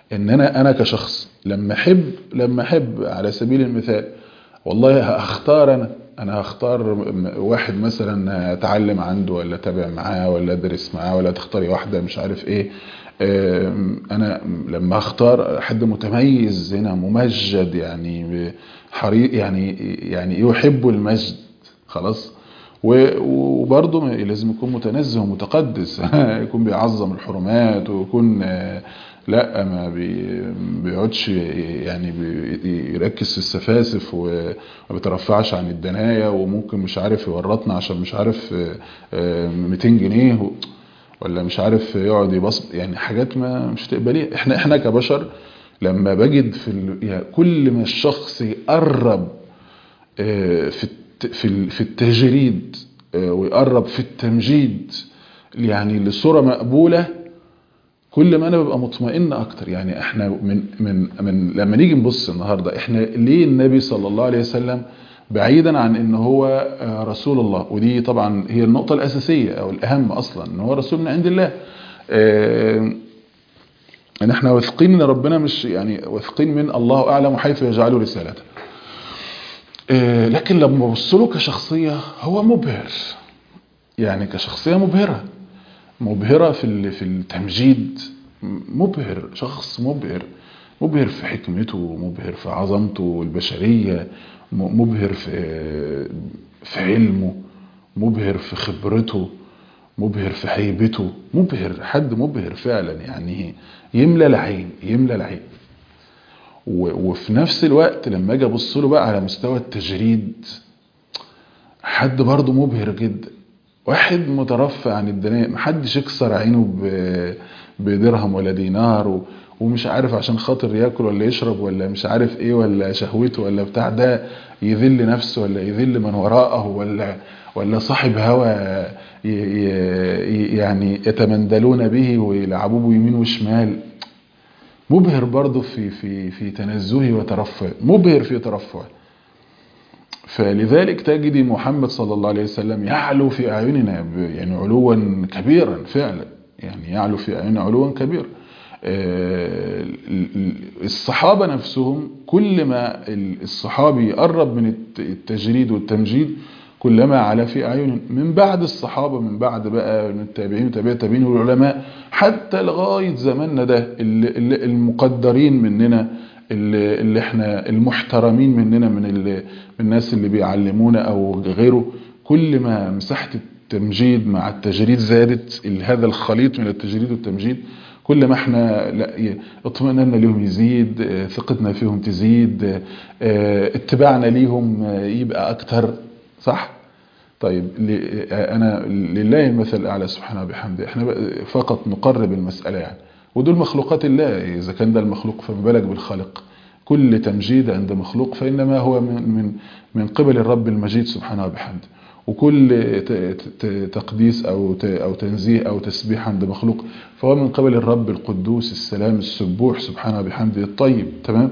ان انا انا كشخص لما احب لما احب على سبيل المثال والله هختار انا انا هختار واحد مثلا اتعلم عنده ولا اتابع معاه ولا ادرس معاه ولا تختاري واحده مش عارف ايه. انا لما اختار حد متميز هنا ممجد يعني حريق يعني يعني يحب المجد خلاص. وبرضه لازم يكون متنزه ومتقدس يكون بيعظم الحرمات ويكون لا ما بيقعدش يعني يركز في السفاسف وما بيترفعش عن الدنايا وممكن مش عارف يورطنا عشان مش عارف مئتين جنيه ولا مش عارف يقعد يبص يعني حاجات ما مش تقبليها. احنا احنا كبشر لما بجد في يعني كل ما الشخص يقرب في في في التجريد ويقرب في التمجيد يعني لصورة مقبولة كل ما انا ببقى مطمئن اكتر. يعني احنا من من من لما نيجي نبص النهارده احنا ليه النبي صلى الله عليه وسلم بعيدا عن ان هو رسول الله، ودي طبعا هي النقطة الاساسية او الاهم اصلا ان هو رسول من عند الله، اه ان احنا واثقين ان ربنا مش يعني واثقين من الله اعلم حيث يجعل رسالته. اه لكن لما ببص له كشخصية هو مبهر، يعني كشخصية مبهرة مبهرة في في التمجيد، مبهر، شخص مبهر مبهر في حكمته، مبهر في عظمته البشرية، مبهر في في علمه، مبهر في خبرته، مبهر في هيبته، مبهر، حد مبهر فعلا يعني يملى العين يملى العين. وفي نفس الوقت لما اجي ابص له بقى على مستوى التجريد حد برضه مبهر جدا، واحد مترفع عن الدنيا محدش يكسر عينه بدرهم ولا دينار ومش عارف عشان خاطر ياكل ولا يشرب ولا مش عارف ايه ولا شهوته ولا بتاع ده يذل نفسه ولا يذل من وراءه ولا ولا صاحب هوى يعني يتمندلون به ويلعبوه يمين وشمال. مبهر برضه في في في تنزهه وترفعه، مبهر في ترفعه. فلذلك تجد محمد صلى الله عليه وسلم يعلو في أعيننا يعني علوا كبيرا فعلا، يعني يعلو في أعيننا علوا كبيرا. الصحابة نفسهم كل ما الصحابي يقرب من التجريد والتمجيد كلما على في أعين من بعد الصحابة، من بعد بقى من التابعين وتابع التابعين والعلماء حتى لغاية زماننا ده المقدرين مننا اللي, اللي احنا المحترمين مننا من, من الناس اللي بيعلمونا او غيره، كل ما مساحة التمجيد مع التجريد زادت، هذا الخليط من التجريد والتمجيد كل ما احنا لا اطمئننا ليهم يزيد، ثقتنا فيهم تزيد، اتباعنا ليهم يبقى اكتر. صح؟ طيب انا لله المثل الاعلى سبحانه وبحمده، احنا فقط نقرب المسألة يعني، ودول مخلوقات الله، إذا كان ده المخلوق فما بالك بالخالق. كل تمجيد عند مخلوق فإنما هو من من من قبل الرب المجيد سبحانه وبحمده، وكل تقديس أو أو تنزيه أو تسبيح عند مخلوق فهو من قبل الرب القدوس السلام السبوح سبحانه وبحمده الطيب. تمام؟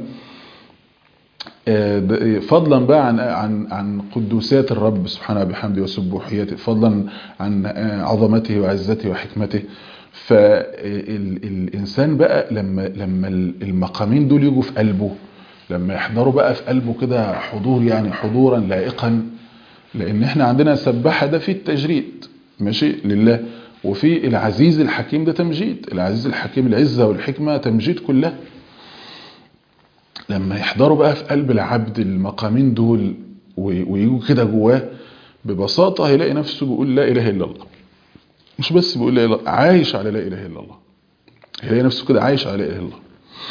فضلا بقى عن عن عن قدوسات الرب سبحانه وبحمده وسبوحيته، فضلا عن عظمته وعزته وحكمته. فالإنسان بقى لما لما المقامين دول يجوا في قلبه، لما يحضروا بقى في قلبه كده حضور يعني حضورا لائقا، لأن احنا عندنا سبحة ده في التجريد ماشي لله، وفي العزيز الحكيم ده تمجيد، العزيز الحكيم العزة والحكمة تمجيد كلها. لما يحضروا بقى في قلب العبد المقامين دول ويجوا كده جواه ببساطة هيلاقي نفسه بيقول لا إله إلا الله، مش بس بيقول لا إله، عايش على لا إله إلا الله، هيلاقي نفسه كده عايش على لا إله إلا الله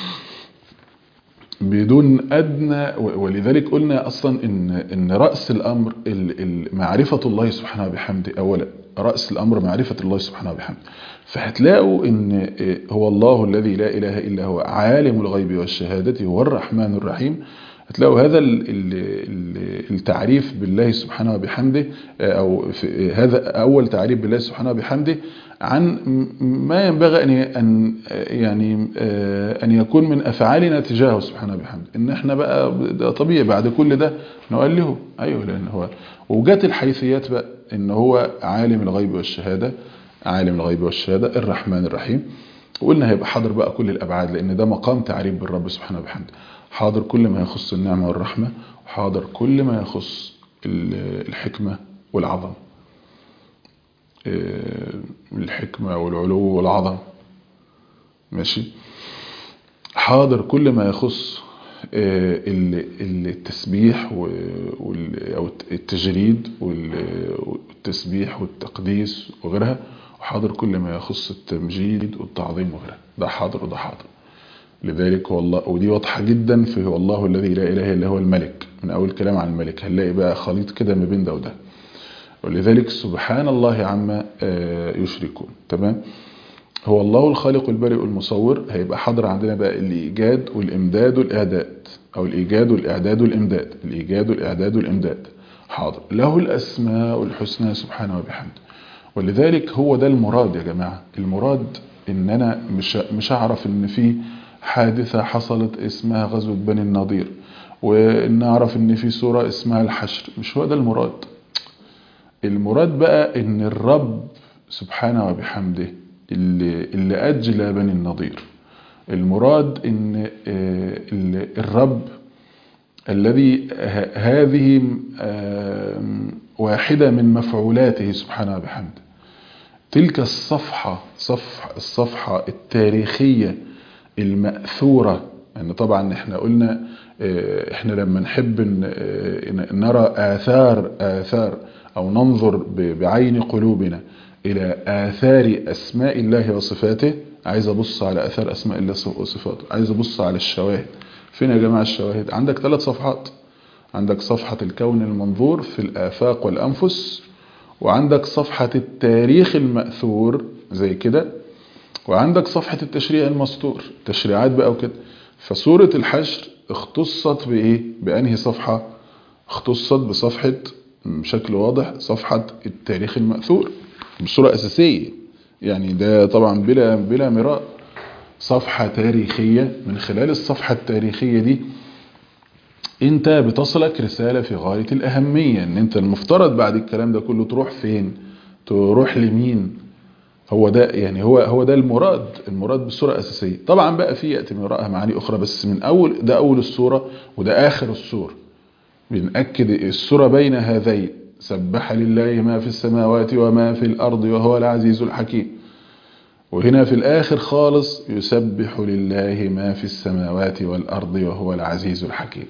بدون أدنى. ولذلك قلنا أصلا إن إن رأس الأمر معرفة الله سبحانه وبحمده أولا، رأس الأمر معرفة الله سبحانه وبحمده. فهتلاقوا إن هو الله الذي لا إله إلا هو عالم الغيب والشهادة هو الرحمن الرحيم. هتلاقوا هذا التعريف بالله سبحانه وبحمده، أو هذا أول تعريف بالله سبحانه وبحمده عن ما ينبغي أن يعني أن يكون من أفعالنا تجاهه سبحانه وبحمده. إن إحنا بقى طبيعي بعد كل ده نقول له أيوه، لأن هو وجات الحيثيات بقى إن هو عالم الغيب والشهادة، عالم الغيب والشهادة الرحمن الرحيم. وقلنا هيبقى حاضر بقى كل الأبعاد، لأن ده مقام تعريف بالرب سبحانه وبحمده. حاضر كل ما يخص النعمة والرحمة، وحاضر كل ما يخص الحكمة والعظمة، الحكمة والعلو والعظمة، ماشي. حاضر كل ما يخص التسبيح أو التجريد والتسبيح والتقديس وغيرها، وحاضر كل ما يخص التمجيد والتعظيم وغيرها. ده حاضر وده حاضر. لذلك هو الله، ودي واضحة جدا في هو الله الذي لا إله إلا هو الملك. من أول كلام عن الملك هنلاقي بقى خليط كده ما بين ده وده. ولذلك سبحان الله عما يشركون. تمام. هو الله الخالق البارئ المصور. هيبقى حاضر عندنا بقى الإيجاد والإمداد والإعداد، أو الإيجاد والإعداد والإمداد. الإيجاد والإعداد والإمداد حاضر. له الأسماء الحسنى سبحانه وبحمده. ولذلك هو ده المراد يا جماعة. المراد إن أنا مش مش أعرف إن في حادثة حصلت اسمها غزوة بني النضير، وإن أعرف إن في سورة اسمها الحشر. مش هو ده المراد. المراد بقى إن الرب سبحانه وبحمده اللي, اللي أجلى بني النضير. المراد إن الرب الذي هذه واحدة من مفعولاته سبحانه وبحمده. تلك الصفحة صفح الصفحة التاريخية المأثورة. يعني طبعا احنا قلنا احنا لما نحب نرى آثار آثار أو ننظر بعين قلوبنا إلى آثار أسماء الله وصفاته، عايز أبص على آثار أسماء الله وصفاته، عايز أبص على الشواهد. فين يا جماعة الشواهد؟ عندك ثلاث صفحات. عندك صفحة الكون المنظور في الآفاق والأنفس، وعندك صفحة التاريخ المأثور زي كده، وعندك صفحة التشريع المسطور، تشريعات بقى وكده. فسورة الحشر اختصت بإيه؟ بأنهي صفحة؟ اختصت بصفحة بشكل واضح صفحة التاريخ المأثور بصورة أساسية. يعني ده طبعا بلا بلا مراء صفحة تاريخية. من خلال الصفحة التاريخية دي انت بتصلك رسالة في غاية الأهمية، ان انت المفترض بعد الكلام ده كله تروح فين؟ تروح لمين؟ هو ده يعني هو هو ده المراد. المراد بصورة أساسية. طبعا بقى في يأتي من وراءها معاني أخرى، بس من أول ده أول السورة وده آخر السورة. بنأكد السورة بين هذين: سبح لله ما في السماوات وما في الأرض وهو العزيز الحكيم. وهنا في الآخر خالص: يسبح لله ما في السماوات والأرض وهو العزيز الحكيم.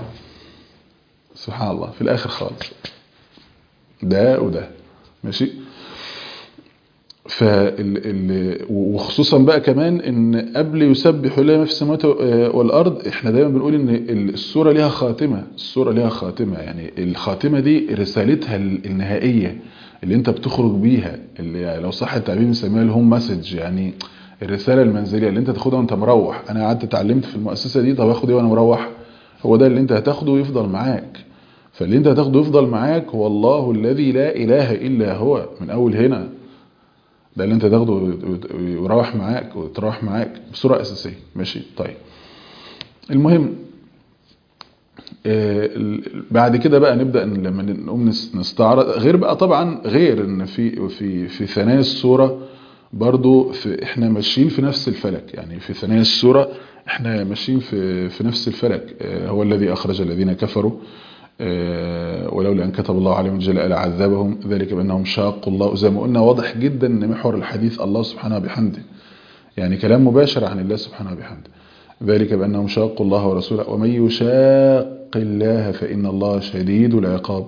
سبحان الله، في الآخر خالص ده وده، ماشي. فال وخصوصا بقى كمان ان قبل يسبح لله ما في السماوات والارض، احنا دايما بنقول ان السوره ليها خاتمه. السوره ليها خاتمه، يعني الخاتمه دي رسالتها النهائيه اللي انت بتخرج بيها، اللي لو صح التعبير بنسميها الهوم مسج، يعني الرساله المنزليه اللي انت تاخدها وانت مروح. انا قعدت اتعلمت في المؤسسه دي، طب اخد ايه وانا مروح؟ هو ده اللي انت هتاخده ويفضل معاك. فاللي انت هتاخده يفضل معاك هو الله الذي لا اله الا هو. من اول هنا ده اللي انت تاخده ويروح معاك وتروح معاك بصورة أساسية، ماشي. طيب المهم بعد كده بقى نبدأ لما نقوم نستعرض. غير بقى طبعا غير ان في في في ثنايا السورة برضو في احنا ماشيين في نفس الفلك. يعني في ثنايا السورة احنا ماشيين في في نفس الفلك. هو الذي أخرج الذين كفروا ولولا أن كتب الله عليهم الجلاء لعذبهم ذلك بأنهم شاقوا الله. زي ما قلنا واضح جدا أن محور الحديث الله سبحانه وبحمده، يعني كلام مباشر عن الله سبحانه وبحمده. ذلك بأنهم شاقوا الله ورسوله ومن يشاق الله فإن الله شديد العقاب.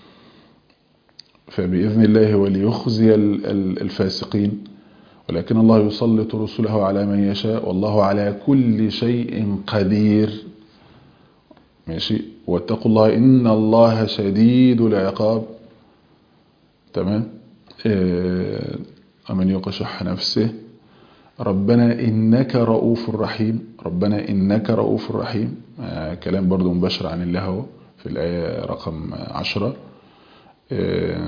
فبإذن الله وليخزي الفاسقين، ولكن الله يسلط رسله على من يشاء والله على كل شيء قدير، ماشي. واتقوا الله إن الله شديد العقاب. تمام. ومن يوق شح نفسه ربنا إنك رؤوف رحيم. ربنا إنك رؤوف رحيم. آه كلام برضو مباشر عن الله هو في الآية رقم عشرة. آه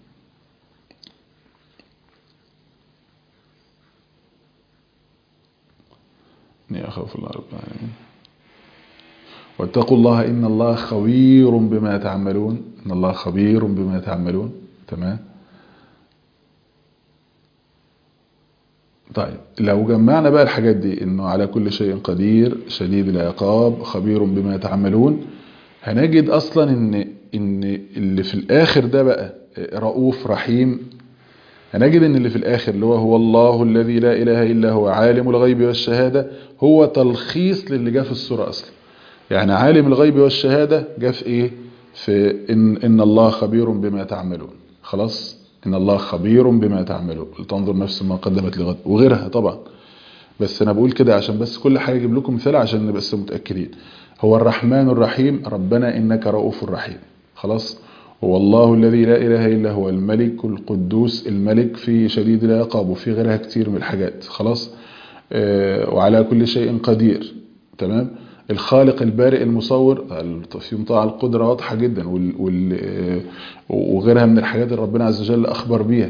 إني أخاف الله رب العالمين. واتقوا الله إن الله خبير بما تعملون. إن الله خبير بما تعملون. تمام. طيب لو جمعنا بقى الحاجات دي، انه على كل شيء قدير، شديد العقاب، خبير بما تعملون، هنجد اصلا ان ان اللي في الاخر ده بقى رؤوف رحيم. هنجد ان اللي في الاخر اللي هو هو الله الذي لا اله الا هو عالم الغيب والشهادة، هو تلخيص للي جاء في السورة اصلا. يعني عالم الغيب والشهادة جاء في ايه؟ في ان, إن الله خبير بما تعملون. خلاص، ان الله خبير بما تعملون، لتنظر نفس ما قدمت لغد، وغيرها طبعا. بس انا بقول كده عشان بس كل حاجة اجيب لكم مثال عشان نبقى بس متأكدين. هو الرحمن الرحيم، ربنا انك رؤوف رحيم. خلاص. هو الله الذي لا اله الا هو الملك القدوس، الملك في شديد العقاب، وفي غيرها كتير من الحاجات. خلاص. آه وعلى كل شيء قدير. تمام. الخالق البارئ المصور، في مطاع القدرة واضحة جدا، وال وال وغيرها من الحاجات اللي ربنا عز وجل أخبر بيها.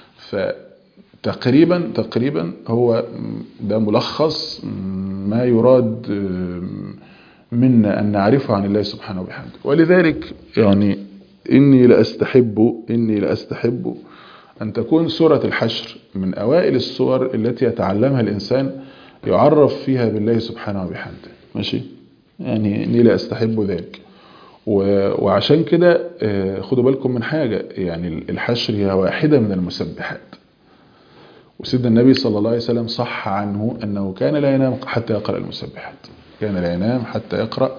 فتقريبا تقريبا هو ده ملخص ما يراد منا أن نعرفه عن الله سبحانه وبحمده. ولذلك يعني إني لأستحب إني لأستحب أن تكون سورة الحشر من أوائل السور التي يتعلمها الإنسان يعرف فيها بالله سبحانه وبحمده. ماشي. يعني إني لأستحب ذلك. وعشان كده خدوا بالكم من حاجة، يعني الحشر هي واحدة من المسبحات. وسيدنا النبي صلى الله عليه وسلم صح عنه أنه كان لا ينام حتى يقرأ المسبحات. كان لا ينام حتى يقرأ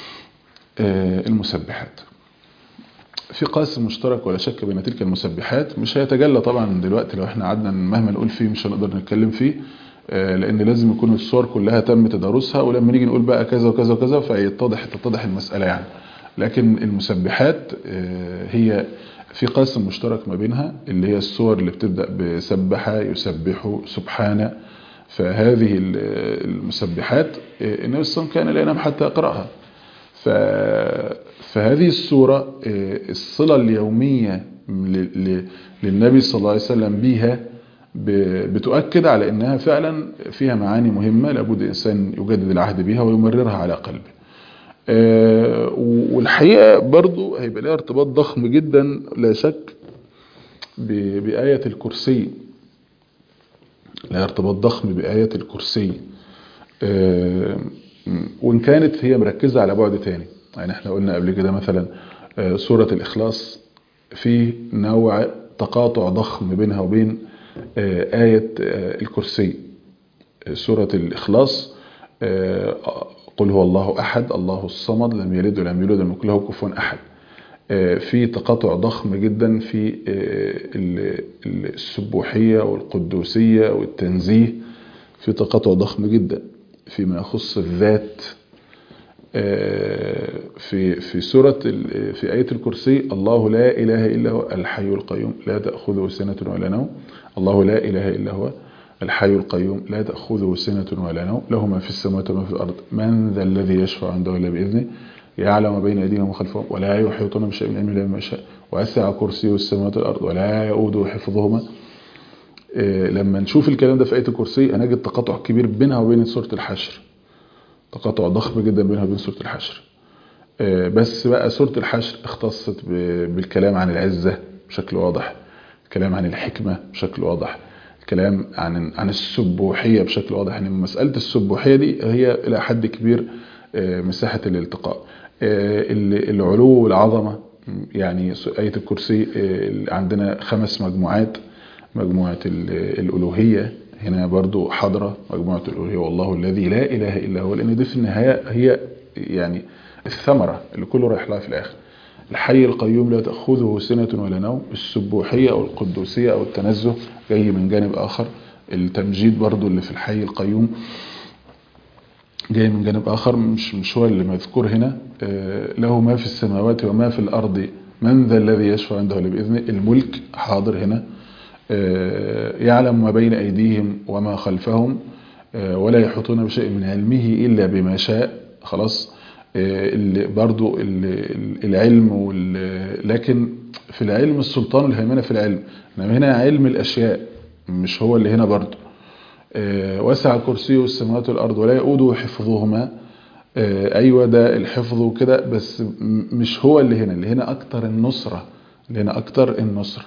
المسبحات. في قاسم مشترك ولا شك بين تلك المسبحات، مش هيتجلى طبعا دلوقتي، لو احنا قعدنا مهما نقول فيه مش هنقدر نتكلم فيه، لان لازم يكون الصور كلها تم تدارسها، ولما نيجي نقول بقى كذا وكذا وكذا فيتضح تتضح المسألة يعني. لكن المسبحات هي في قاسم مشترك ما بينها، اللي هي الصور اللي بتبدأ بسبح يسبح سبحانه. فهذه المسبحات النبي صلى الله عليه وسلم كان لا ينام حتى يقرأها. فهذه السورة الصلة اليومية للنبي صلى الله عليه وسلم بها بتؤكد على أنها فعلا فيها معاني مهمة، لابد الإنسان يجدد العهد بها ويمررها على قلبه. والحقيقة برضو هيبقى لها ارتباط ضخم جدا لا شك بآية الكرسي. لها ارتباط ضخم بآية الكرسي، وإن كانت هي مركزة على بعد تاني. يعني احنا قلنا قبل كده مثلا سورة الإخلاص في نوع تقاطع ضخم بينها وبين آية الكرسي. سورة الإخلاص قل هو الله أحد الله الصمد لم يلد ولم يولد ولم يكن له كفوا أحد. في تقاطع ضخم جدا في السبوحية والقدوسية والتنزيه، في تقاطع ضخم جدا فيما يخص الذات. في في سورة في آية الكرسي الله لا إله إلا هو الحي القيوم لا تأخذه سنة ولا نوم. الله لا إله إلا هو الحي القيوم لا تأخذه سنة ولا نوم له ما في السماوات وما في الأرض من ذا الذي يشفع عنده إلا بإذنه يعلم ما بين أيديهم وخلفهم ولا يحيطون بشيء من علمه إلا بما شاء وسع كرسيه السماوات والأرض ولا يؤوده حفظهما. لما نشوف الكلام ده في آية الكرسي هنجد تقاطع كبير بينها وبين سورة الحشر، تقاطع ضخم جدا بينها وبين سورة الحشر. بس بقى سورة الحشر اختصت بالكلام عن العزة بشكل واضح، الكلام عن الحكمة بشكل واضح، الكلام عن عن السبوحية بشكل واضح. يعني مسألة السبوحية دي هي إلى حد كبير مساحة الالتقاء. العلو والعظمة، يعني آية الكرسي عندنا خمس مجموعات. مجموعة الألوهية هنا برضو حضرة مجموعة الألوهية والله الذي لا إله إلا هو، لأن دي في النهاية هي يعني الثمرة اللي كله رايح لها في الآخر. الحي القيوم لا تأخذه سنة ولا نوم. السبوحية أو القدوسية أو التنزه جاي من جانب آخر. التمجيد برضو اللي في الحي القيوم جاي من جانب آخر، مش مش هو اللي مذكور هنا. له ما في السماوات وما في الأرض من ذا الذي يشفع عنده إلا بإذنه. الملك حاضر هنا. يعلم ما بين أيديهم وما خلفهم ولا يحيطون بشيء من علمه إلا بما شاء. خلاص. برضو العلم، لكن في العلم السلطان والهيمنة في العلم، إنما هنا علم الأشياء مش هو اللي هنا برضو. وسع كرسيه السماوات والأرض ولا يؤوده حفظهما. أيوة ده الحفظ وكده، بس مش هو اللي هنا. اللي هنا أكتر النصرة، اللي هنا أكتر النصرة.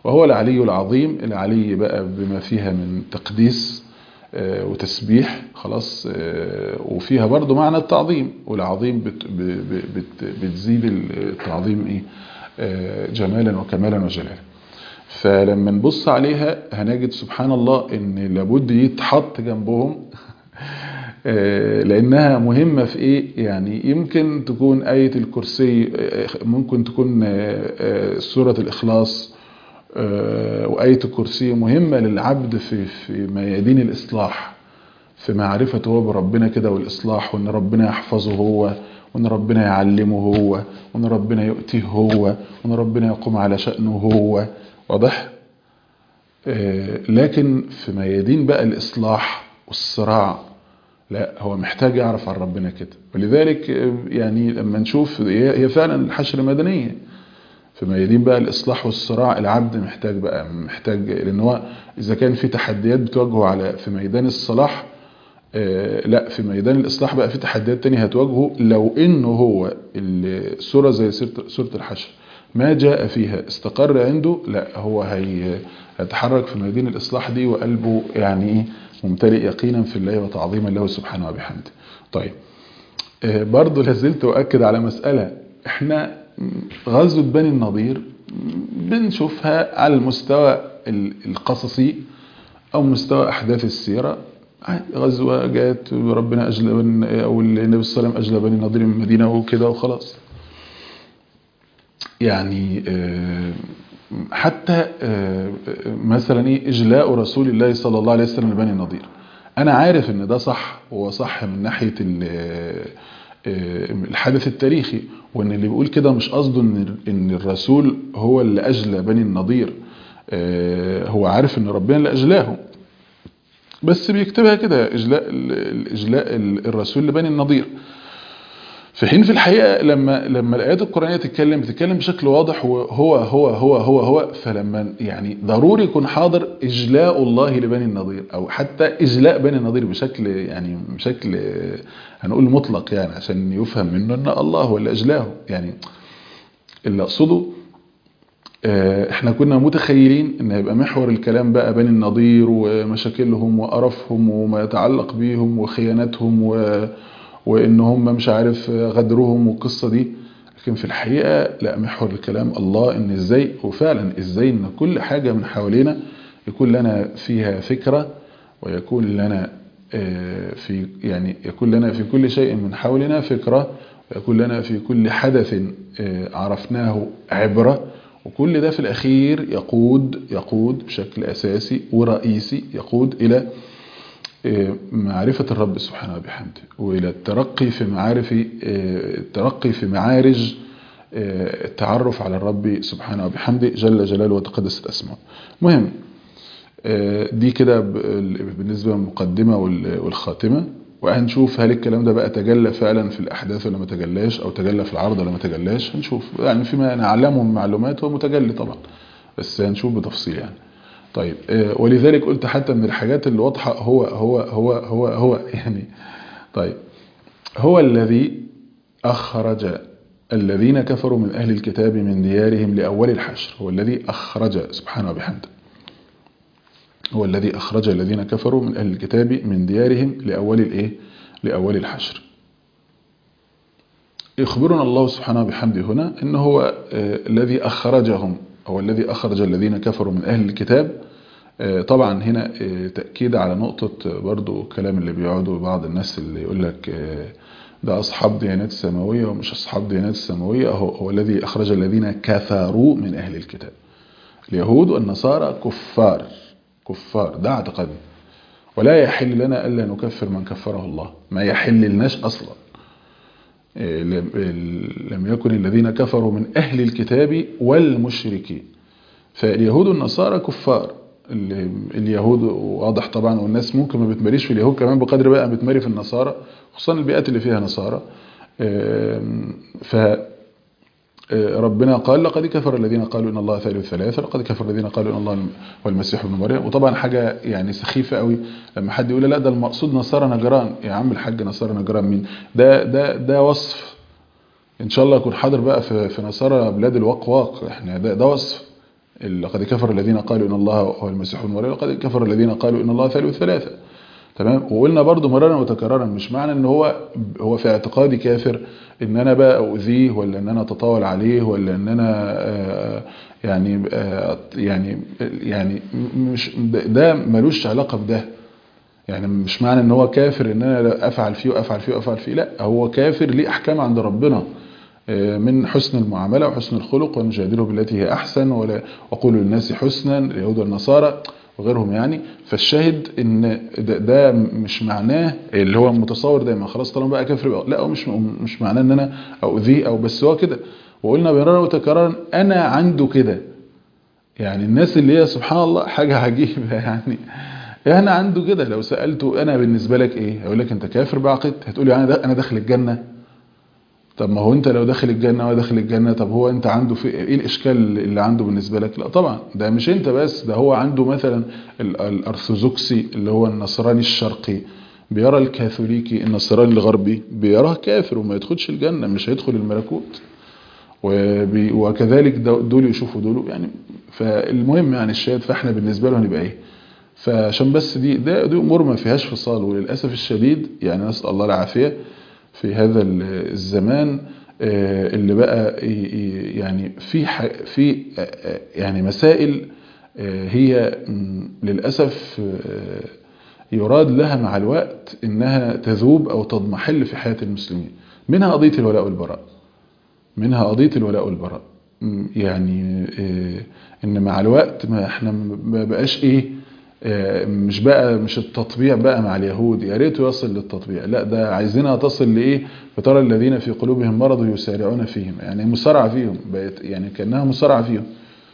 وهو العلي العظيم. العلي بقى بما فيها من تقديس وتسبيح خلاص، وفيها برضو معنى التعظيم، والعظيم بت بت بتزيد التعظيم ايه جمالا وكمالا وجلالا. فلما نبص عليها هنجد سبحان الله ان لابد يتحط جنبهم لانها مهمة في ايه. يعني يمكن تكون آية الكرسي، ممكن تكون سورة الإخلاص وآية الكرسي مهمة للعبد في في ميادين الإصلاح، في معرفته هو بربنا كده والإصلاح، وإن ربنا يحفظه هو، وإن ربنا يعلمه هو، وإن ربنا يؤتيه هو، وإن ربنا يقوم على شأنه هو. واضح؟ لكن في ميادين بقى الإصلاح والصراع لا، هو محتاج يعرف عن ربنا كده. ولذلك يعني لما نشوف هي فعلا الحشر مدنية في ميادين بقى الإصلاح والصراع، العبد محتاج بقى محتاج لأن هو إذا كان في تحديات بتواجهه على في ميدان الصلاح، آه لا في ميدان الإصلاح بقى في تحديات تانية هتواجهه لو إنه هو السورة زي سورة الحشر ما جاء فيها استقر عنده، لا هو هي هيتحرك في ميدان الإصلاح دي وقلبه يعني إيه ممتلئ يقينا في الله وتعظيما له سبحانه وبحمده. طيب آه برضه لازلت أؤكد على مسألة، احنا غزوة بني النضير بنشوفها على المستوى القصصي أو مستوى أحداث السيرة، غزوة جاءت ربنا أجلى أو النبي صلى الله عليه وسلم أجلى بني النضير من المدينة وكده وخلاص. يعني حتى مثلا إيه إجلاء رسول الله صلى الله عليه وسلم لبني النضير، أنا عارف إن ده صح، هو صح من ناحية الحدث التاريخي، وإن اللي بيقول كده مش قصده إن الرسول هو اللي أجلى بني النضير، هو عارف إن ربنا اللي أجلاهم، بس بيكتبها كده إجلاء إجلاء الرسول لبني النضير. في حين في الحقيقة لما لما الآيات القرآنية تتكلم بتتكلم بشكل واضح هو هو هو هو هو, هو فلما يعني ضروري يكون حاضر إجلاء الله لبني النضير، أو حتى إجلاء بني النضير بشكل يعني بشكل هنقول مطلق، يعني عشان يفهم منه أن الله هو اللي أجلاه. يعني اللي أقصده احنا كنا متخيلين ان هيبقى محور الكلام بقى بني النضير ومشاكلهم وقرفهم وما يتعلق بيهم وخيانتهم و... وان هم مش عارف غدرهم والقصة دي، لكن في الحقيقة لا، محور الكلام الله ان ازاي وفعلا ازاي ان كل حاجة من حوالينا يكون لنا فيها فكرة، ويكون لنا في يعني يكون لنا في كل شيء من حولنا فكرة، ويكون لنا في كل حدث عرفناه عبرة، وكل ده في الأخير يقود يقود بشكل أساسي ورئيسي يقود إلى معرفة الرب سبحانه وبحمده، وإلى الترقي في معارف الترقي في معارج التعرف على الرب سبحانه وبحمده جل جلاله وتقدست اسمه. مهم دي كده بالنسبة للمقدمة والخاتمة، وهنشوف هل الكلام ده بقى تجلى فعلا في الأحداث ولا ما تجلاش، أو تجلى في العرض ولا ما تجلاش. هنشوف يعني فيما نعلمه من معلومات هو متجلي طبعا، بس هنشوف بتفصيل يعني. طيب ولذلك قلت حتى من الحاجات اللي واضحة هو هو هو هو هو يعني طيب هو الذي أخرج الذين كفروا من أهل الكتاب من ديارهم لأول الحشر، هو الذي أخرج سبحانه وبحمده، هو الذي أخرج الذين كفروا من أهل الكتاب من ديارهم لأول الإيه؟ لأول الحشر. يخبرنا الله سبحانه وبحمده هنا إن هو الذي أخرجهم، هو الذي أخرج الذين كفروا من أهل الكتاب. طبعا هنا تأكيد على نقطة برضو كلام اللي بيقعدوا بعض الناس اللي يقول لك ده أصحاب ديانات سماوية ومش أصحاب ديانات سماوية. هو, هو الذي أخرج الذين كفروا من أهل الكتاب. اليهود والنصارى كفار كفار، ده اعتقادنا، ولا يحل لنا ألا نكفر من كفره الله، ما يحل لناش أصلا. لم يكن الذين كفروا من أهل الكتاب والمشركين، فاليهود والنصارى كفار. اليهود واضح طبعا، والناس ممكن ما بتماريش في اليهود كمان بقدر بقى بتماري في النصارى، خصوصا البيئات اللي فيها نصارى. ف ربنا قال لقد كفر الذين قالوا ان الله ثالث ثلاثة، لقد كفر الذين قالوا ان الله هو المسيح ابن مريم. وطبعا حاجه يعني سخيفه قوي لما حد يقول لا ده المقصود نصارى نجران. يا عم الحاج نصارى نجران مين؟ ده ده ده وصف، ان شاء الله يكون حاضر بقى في في نصارى بلاد الوقواق، احنا ده ده وصف لقد كفر الذين قالوا إن الله هو المسيح ابن مريم، لقد كفر الذين قالوا إن الله ثالث ثلاثة. تمام. وقلنا برضو مرارا وتكرارا مش معنى ان هو هو في اعتقادي كافر ان انا بقى اؤذيه ولا ان انا اتطاول عليه ولا ان انا آه يعني آه يعني يعني مش ده ملوش علاقة بده. يعني مش معنى ان هو كافر ان انا افعل فيه وافعل فيه وافعل فيه، لا، هو كافر ليه احكام عند ربنا من حسن المعاملة وحسن الخلق، ونجادله بالتي هي احسن، ولا وقولوا للناس حسنا، اليهود والنصارى وغيرهم يعني. فالشاهد ان ده, ده مش معناه اللي هو متصور دايما خلاص طالما بقى كافر بقى. لا، هو مش مش معناه ان انا اؤذيه او بس هو كده. وقلنا مرارا وتكرارا انا عنده كده. يعني الناس اللي هي سبحان الله حاجة عجيبة يعني انا عنده كده. لو سألته انا بالنسبة لك ايه، هقول لك انت كافر بعقد، هتقول لي انا انا داخل الجنة. طب ما هو انت لو داخل الجنة وداخل الجنة، طب هو انت عنده في ايه الاشكال اللي عنده بالنسبة لك؟ لا طبعا، ده مش انت بس، ده هو عنده مثلا الارثوذكسي اللي هو النصراني الشرقي بيرى الكاثوليكي النصراني الغربي بيراه كافر وما يدخلش الجنة، مش هيدخل الملكوت. وكذلك دول يشوفوا دول يعني. فالمهم يعني الشاهد، فاحنا بالنسبة له هنبقى ايه؟ فعشان بس دي ده دي امور ما فيهاش فصال. وللاسف الشديد يعني نسأل الله العافية في هذا الزمان اللي بقى يعني في في يعني مسائل هي للأسف يراد لها مع الوقت انها تذوب او تضمحل في حياة المسلمين. منها قضية الولاء والبراء منها قضية الولاء والبراء يعني ان مع الوقت ما احنا ما بقاش ايه، مش بقى مش التطبيع بقى مع اليهود، يا ريت يصل للتطبيع، لا ده عايزينها تصل لايه؟ فترى الذين في قلوبهم مرض يسارعون فيهم، يعني مسارعه فيهم، بقت يعني كانها مسارعه فيهم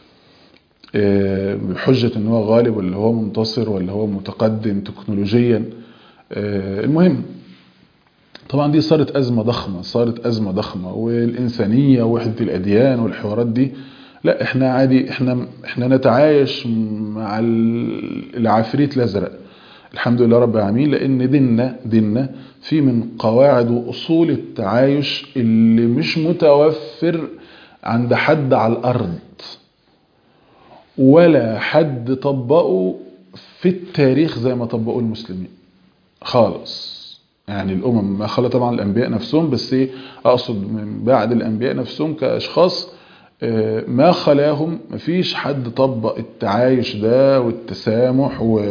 بحجه ان هو غالب ولا هو منتصر ولا هو متقدم تكنولوجيا. المهم طبعا دي صارت ازمه ضخمه صارت ازمه ضخمه والانسانيه ووحده الاديان والحوارات دي. لا احنا عادي، احنا احنا نتعايش مع العفريت الازرق الحمد لله رب العالمين، لان ديننا ديننا في من قواعد واصول التعايش اللي مش متوفر عند حد على الارض ولا حد طبقه في التاريخ زي ما طبقوه المسلمين خالص. يعني الامم ما خلا طبعا الانبياء نفسهم، بس ايه اقصد من بعد الانبياء نفسهم كاشخاص ما خلاهم مفيش حد طبق التعايش ده والتسامح و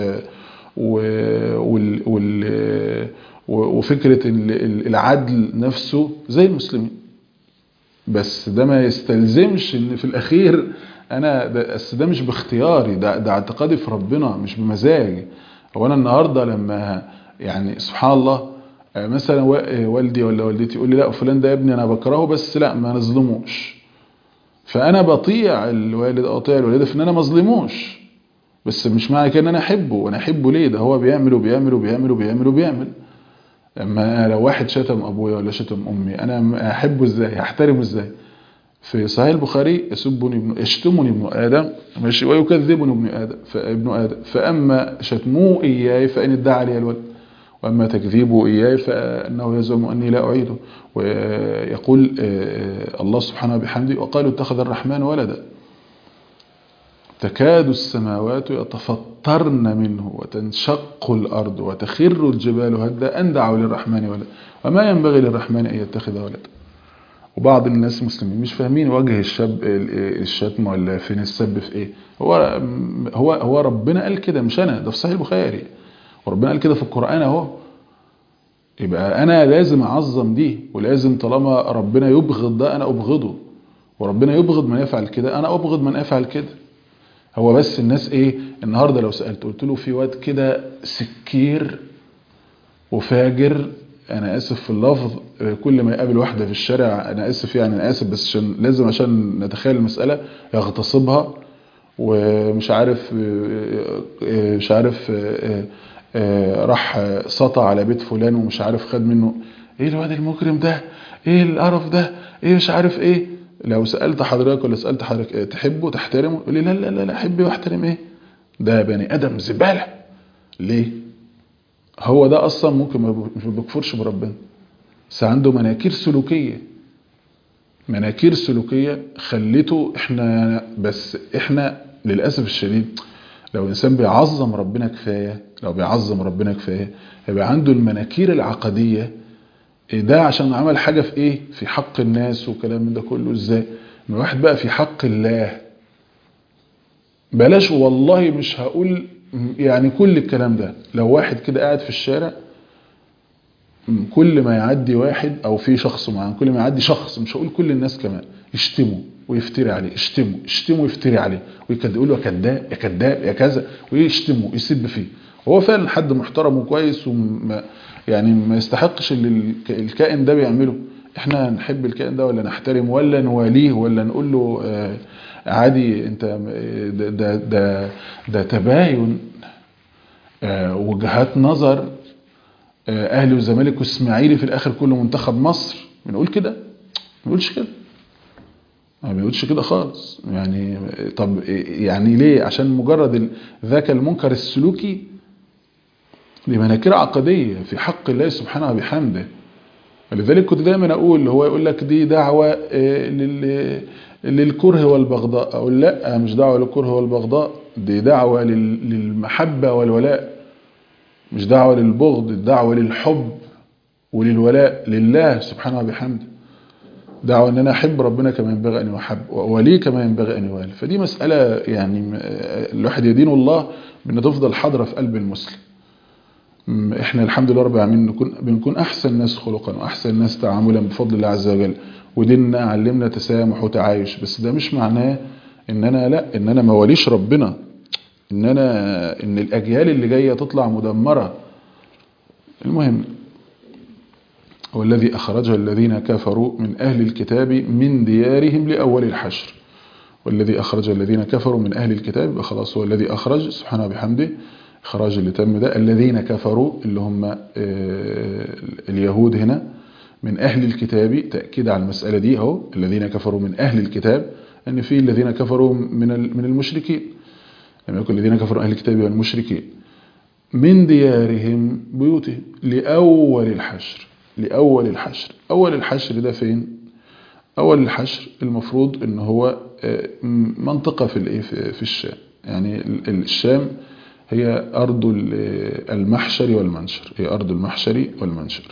وال وال وفكرة العدل نفسه زي المسلمين. بس ده ما يستلزمش ان في الاخير انا ده, ده مش باختياري، ده, ده اعتقادي في ربنا مش بمزاجي. هو انا النهاردة لما يعني سبحان الله مثلا والدي ولا والدتي يقول لي لا فلان ده يا ابني انا بكرهه بس لا ما نظلموش، فانا بطيع الوالد او اطيع الوالده في ان انا ما اظلموش، بس مش معنى كده ان انا احبه. وانا احبه ليه؟ ده هو بيعمل وبيعمل وبيعمل وبيعمل وبيعمل. اما لو واحد شتم ابويا ولا شتم امي انا احبه ازاي؟ احترمه ازاي؟ في صحيح البخاري يسبني ابن يشتمني ابن ادم ماشي ويكذبني ابن ادم فابن ادم فاما شتموه اياي فان ادعى لي الولد واما تكذيبه اياي فانه يزعم اني لا اعيده. ويقول الله سبحانه وبحمده وقالوا اتخذ الرحمن ولدا تكاد السماوات يتفطرن منه وتنشق الارض وتخر الجبال هدا ان دعوا للرحمن ولدا وما ينبغي للرحمن ان يتخذ ولدا. وبعض الناس المسلمين مش فاهمين وجه الشاب الشتم ولا فين السب في ايه. هو هو هو ربنا قال كده مش انا، ده في صحيح البخاري وربنا قال كده في القرآن اهو. يبقى انا لازم اعظم دي، ولازم طالما ربنا يبغض ده انا ابغضه، وربنا يبغض من يفعل كده انا ابغض من يفعل كده. هو بس الناس ايه النهارده لو سألت قلت له في واد كده سكير وفاجر، انا اسف في اللفظ، كل ما يقابل واحده في الشارع انا اسف يعني انا اسف بس عشان لازم عشان نتخيل المساله يغتصبها ومش عارف مش عارف راح سطع على بيت فلان ومش عارف خد منه ايه الواد المجرم ده، ايه القرف ده، ايه مش عارف ايه. لو سالت حضرتك ولا سالت حضرتك تحبه تحترمه يقول لي لا لا لا لا احبه واحترم ايه، ده بني ادم زباله. ليه؟ هو ده اصلا ممكن ما بيكفرش بربنا بس عنده مناكير سلوكيه مناكير سلوكيه خليته احنا بس احنا للأسف الشديد لو إنسان بيعظم ربنا كفاية لو بيعظم ربنا كفاية يبقى عنده المناكير العقدية. ده عشان عمل حاجة في إيه؟ في حق الناس وكلام من ده كله. إزاي؟ من واحد بقى في حق الله، بلاش والله مش هقول يعني كل الكلام ده. لو واحد كده قاعد في الشارع كل ما يعدي واحد او في شخص معاه، كل ما يعدي شخص، مش هقول كل الناس كمان، يشتمه ويفتري عليه، يشتمه يشتمه ويفتري عليه، ويقول له يا كذاب يا كذاب يا كذا، ويشتمه ويسب فيه. وهو فعلا حد محترم وكويس وما يعني ما يستحقش اللي الكائن ده بيعمله. احنا نحب الكائن ده ولا نحترم ولا نواليه ولا نقول له آه عادي انت ده ده ده, ده تباين آه وجهات نظر اهلي وزمالك واسماعيلي في الاخر كله منتخب مصر. بنقول كده؟ ما بنقولش كده، ما بنقولش كده خالص. يعني طب يعني ليه؟ عشان مجرد ذاك المنكر السلوكي لمناكير عقديه في حق الله سبحانه وبحمده. ولذلك كنت دايما اقول هو يقول لك دي دعوه للكره والبغضاء، اقول لا، مش دعوه للكره والبغضاء، دي دعوه للمحبه والولاء، مش دعوه للبغض، الدعوه للحب وللولاء لله سبحانه وبحمده. دعوة ان انا احب ربنا كما ينبغي ان يحب ووليه كما ينبغي ان يوالي. فدي مسألة يعني الواحد يدين الله بان تفضل حاضرة في قلب المسلم. احنا الحمد لله رب العالمين نكون بنكون احسن ناس خلقا واحسن ناس تعاملا بفضل الله عز وجل، وديننا علمنا تسامح وتعايش. بس ده مش معناه ان انا لا ان انا ما وليش ربنا، ان انا ان الاجيال اللي جايه تطلع مدمره. المهم هو الذي أخرج الذين كفروا من أهل الكتاب من ديارهم لأول الحشر. والذي أخرج الذين كفروا من أهل الكتاب خلاص هو الذي أخرج سبحانه بحمده. إخراج اللي تم ده الذين كفروا اللي هم اليهود هنا من أهل الكتاب، تأكيد على المسألة دي أهو، الذين كفروا من أهل الكتاب، أن في الذين كفروا من من المشركين، لما يكن الذين كفروا أهل الكتاب والمشركين من ديارهم بيوتهم لأول الحشر. لأول الحشر، أول الحشر ده فين؟ أول الحشر المفروض إن هو منطقة في الإيه في الشام. يعني الشام هي أرض المحشر والمنشر، هي أرض المحشر والمنشر.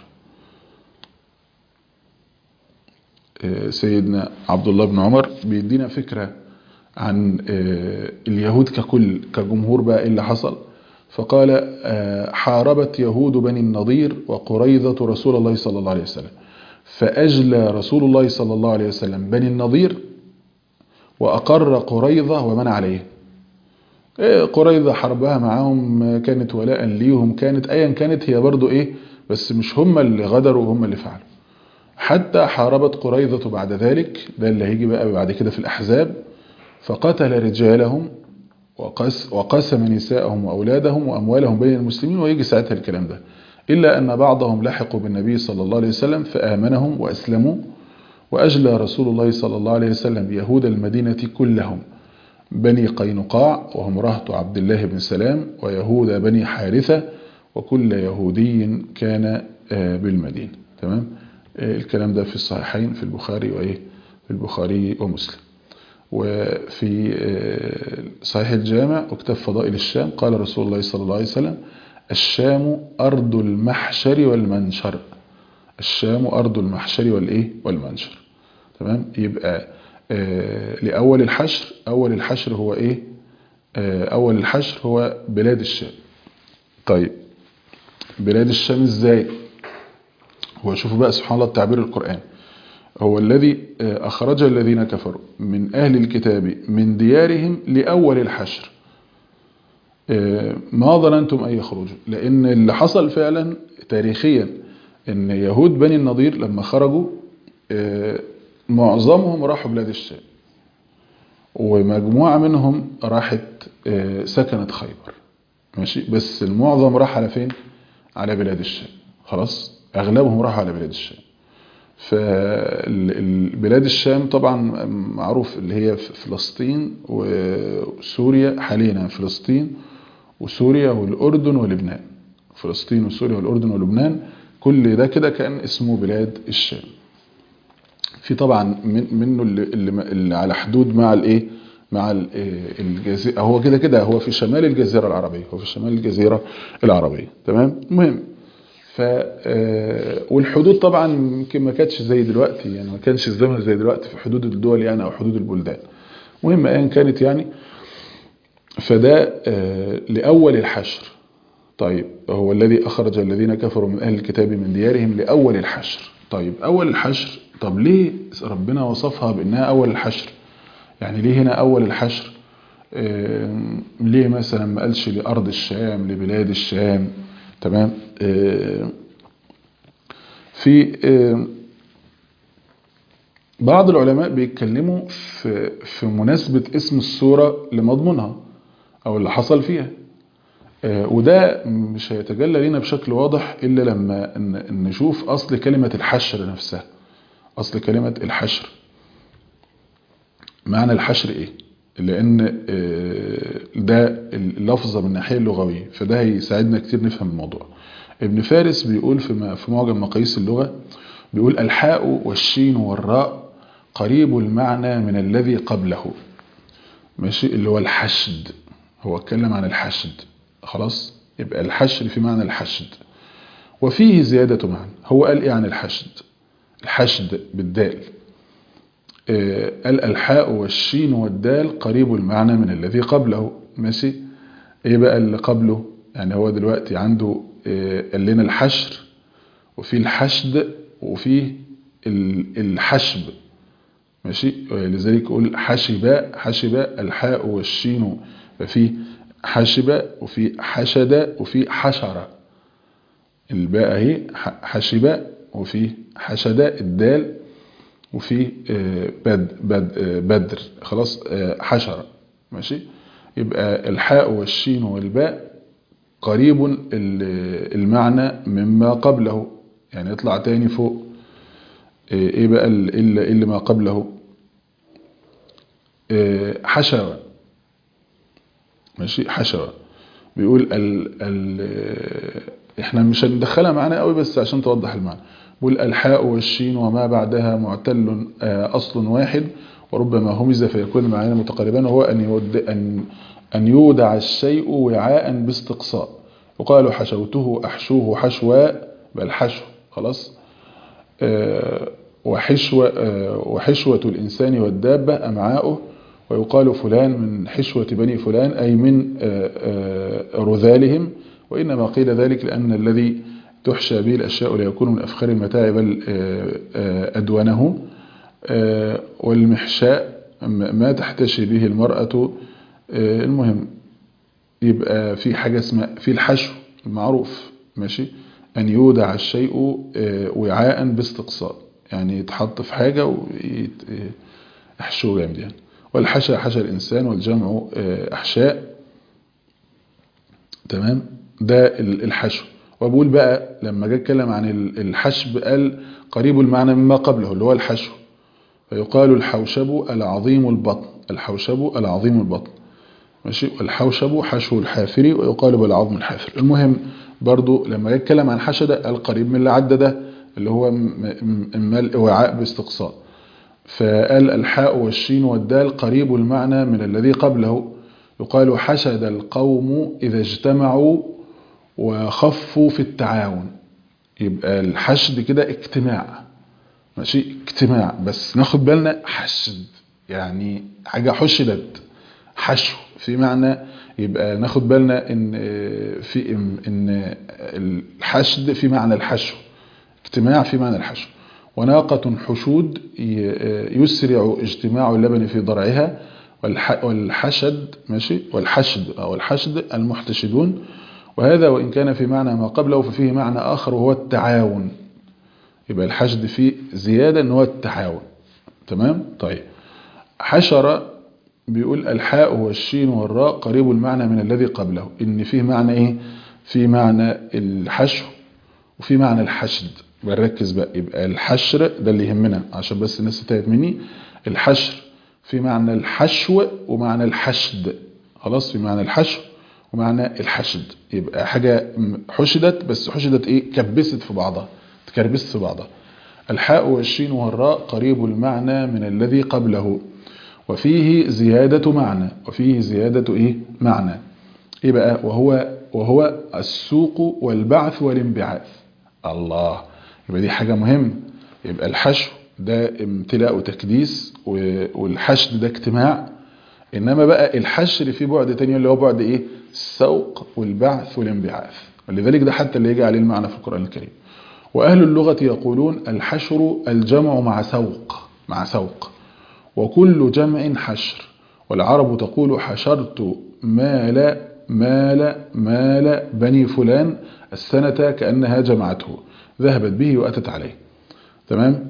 سيدنا عبد الله بن عمر بيدينا فكرة عن اليهود ككل كجمهور بقى إيه اللي حصل. فقال حاربت يهود بني النضير وقريظة رسول الله صلى الله عليه وسلم، فأجلى رسول الله صلى الله عليه وسلم بني النضير وأقر قريظة ومن عليه. قريظة حربها معاهم كانت ولاء ليهم، كانت أيا كانت هي برضو إيه، بس مش هم اللي غدروا وهم اللي فعلوا. حتى حاربت قريظة بعد ذلك، ده اللي هيجي بقى بعد كده في الأحزاب، فقتل رجالهم وقس وقسم نساءهم وأولادهم وأموالهم بين المسلمين. ويجي ساعتها الكلام ده، إلا أن بعضهم لحقوا بالنبي صلى الله عليه وسلم فآمنهم وأسلموا. وأجلى رسول الله صلى الله عليه وسلم يهود المدينة كلهم، بني قينقاع وهم رهط عبد الله بن سلام، ويهود بني حارثة، وكل يهودي كان بالمدينة. تمام. الكلام ده في الصحيحين في البخاري وإيه في البخاري ومسلم. وفي صحيح الجامع وكتاب فضائل الشام قال رسول الله صلى الله عليه وسلم الشام أرض المحشر والمنشر. الشام أرض المحشر والإيه والمنشر. تمام. يبقى لأول الحشر، أول الحشر هو إيه؟ أول الحشر هو بلاد الشام. طيب بلاد الشام إزاي؟ هو شوفوا بقى سبحان الله التعبير القرآن، هو الذي أخرج الذين كفروا من أهل الكتاب من ديارهم لأول الحشر. ما ظننتم أن يخرجوا، لأن اللي حصل فعلا تاريخيا أن يهود بني النضير لما خرجوا معظمهم راحوا بلاد الشام، ومجموعة منهم راحت سكنت خيبر، ماشي، بس المعظم راح على فين؟ على بلاد الشام. خلاص أغلبهم راحوا على بلاد الشام. فالبلاد الشام طبعا معروف اللي هي في فلسطين وسوريا حاليا، فلسطين وسوريا والأردن ولبنان. فلسطين وسوريا والأردن ولبنان كل ده كده كان اسمه بلاد الشام. في طبعا من منه اللي, اللي على حدود مع الايه مع الجزيرة، هو كده كده هو في شمال الجزيرة العربية، هو في شمال الجزيرة العربية. تمام. المهم ف والحدود طبعا يمكن ما كانتش زي دلوقتي، يعني ما كانش الزمن زي دلوقتي في حدود الدول يعني او حدود البلدان. مهم ايا كانت يعني. فده لأول الحشر. طيب هو الذي أخرج الذين كفروا من أهل الكتاب من ديارهم لأول الحشر. طيب أول الحشر، طب ليه ربنا وصفها بأنها أول الحشر؟ يعني ليه هنا أول الحشر؟ آه ليه مثلا ما قالش لأرض الشام، لبلاد الشام؟ تمام. آه في آه بعض العلماء بيتكلموا في, في مناسبة اسم السورة لمضمونها أو اللي حصل فيها. آه وده مش هيتجلى لنا بشكل واضح إلا لما نشوف أصل كلمة الحشر نفسها. أصل كلمة الحشر، معنى الحشر إيه؟ لأن ده اللفظة من الناحية اللغوية، فده هيساعدنا كتير نفهم الموضوع. ابن فارس بيقول في معجم مقاييس اللغة، بيقول الحاء والشين والراء قريب المعنى من الذي قبله. ماشي، اللي هو الحشد. هو اتكلم عن الحشد. خلاص، يبقى الحشر في معنى الحشد وفيه زيادة معنى. هو قال ايه عن الحشد؟ الحشد بالدال، قال الحاء والشين والدال قريب المعنى من الذي قبله. ماشي، ايه بقى اللي قبله؟ يعني هو دلوقتي عنده قال لنا الحشر وفي الحشد وفي الحشب. ماشي، لذلك يقول حشباء حشباء الحاء والشين، ففي حشباء وفي حشد وفي حشرة. الباء اهي حشباء وفي حشد الدال وفي بد بد بدر. خلاص، حشرة. ماشي، يبقى الحاء والشين والباء قريب المعنى مما قبله. يعني يطلع تاني فوق ايه بقى اللي, اللي ما قبله؟ حشوة. ماشي، حشوة. بيقول ال ال احنا مش هندخلها معانا قوي بس عشان توضح المعنى. بيقول الحاء والشين وما بعدها معتل أصل واحد وربما همز فيكون المعنى متقاربان، وهو أن يود أن أن يودع الشيء وعاء باستقصاء. يقال حشوته أحشوه حشواء، بل حشو. خلاص. وحشوة وحشوة الإنسان والدابة أمعاؤه. ويقال فلان من حشوة بني فلان أي من رذالهم. وإنما قيل ذلك لأن الذي تحشى به الأشياء ليكون من أفخر المتاع بل أدونه. والمحشاء ما تحتشي به المرأة. المهم يبقى في حاجة اسمها في الحشو المعروف. ماشي، أن يودع الشيء وعاء باستقصاء، يعني يتحط في حاجة ويحشوه جامد يعني. والحشا حشا الإنسان والجمع أحشاء. تمام، ده الحشو. وبقول بقى لما جاء اتكلم عن الحشب قال قريب المعنى مما قبله اللي هو الحشو. فيقال الحوشب العظيم البطن. الحوشب العظيم البطن. ماشي، والحوشب حشو الحافر ويقال بالعظم الحافر. المهم برضو لما جاء اتكلم عن حشد قال قريب من اللي عدى ده اللي هو ملء وعاء باستقصاء. فقال الحاء والشين والدال قريب المعنى من الذي قبله. يقال حشد القوم إذا اجتمعوا وخفوا في التعاون. يبقى الحشد كده اجتماع. ماشي، اجتماع، بس ناخد بالنا حشد يعني حاجة حشدت، حشو في معنى. يبقى ناخد بالنا ان في ان الحشد في معنى الحشو، اجتماع في معنى الحشو. وناقة حشود يسرع اجتماع اللبن في ضرعها. والحشد ماشي، والحشد أو الحشد المحتشدون. وهذا وإن كان في معنى ما قبله ففيه معنى آخر وهو التعاون. يبقى الحشد فيه زيادة ان هو التعاون. تمام. طيب حشرة بيقول الحاء والشين والراء قريب المعنى من الذي قبله. ان فيه معنى ايه؟ في معنى الحشو وفي معنى الحشد. بنركز بقى، يبقى الحشر ده اللي يهمنا عشان بس الناس تتابع مني. الحشر في معنى الحشو ومعنى الحشد. خلاص، في معنى الحشو ومعنى الحشد. يبقى حاجة حشدت، بس حشدت ايه؟ كبست في بعضها، تكربست في بعضها. الحاء والشين والراء قريب المعنى من الذي قبله. وفيه زيادة معنى وفيه زيادة إيه معنى إيه بقى وهو وهو السوق والبعث والانبعاث. الله، يبقى دي حاجة مهمة. يبقى الحشو ده امتلاء وتكديس والحشد ده اجتماع، إنما بقى الحشر في بعد تاني اللي هو بعد إيه السوق والبعث والانبعاث، ولذلك ده حتى اللي يجي عليه المعنى في القرآن الكريم. وأهل اللغة يقولون الحشر الجمع مع سوق مع سوق وكل جمع حشر، والعرب تقول حشرت مال مال مال بني فلان السنة كأنها جمعته، ذهبت به وأتت عليه. تمام.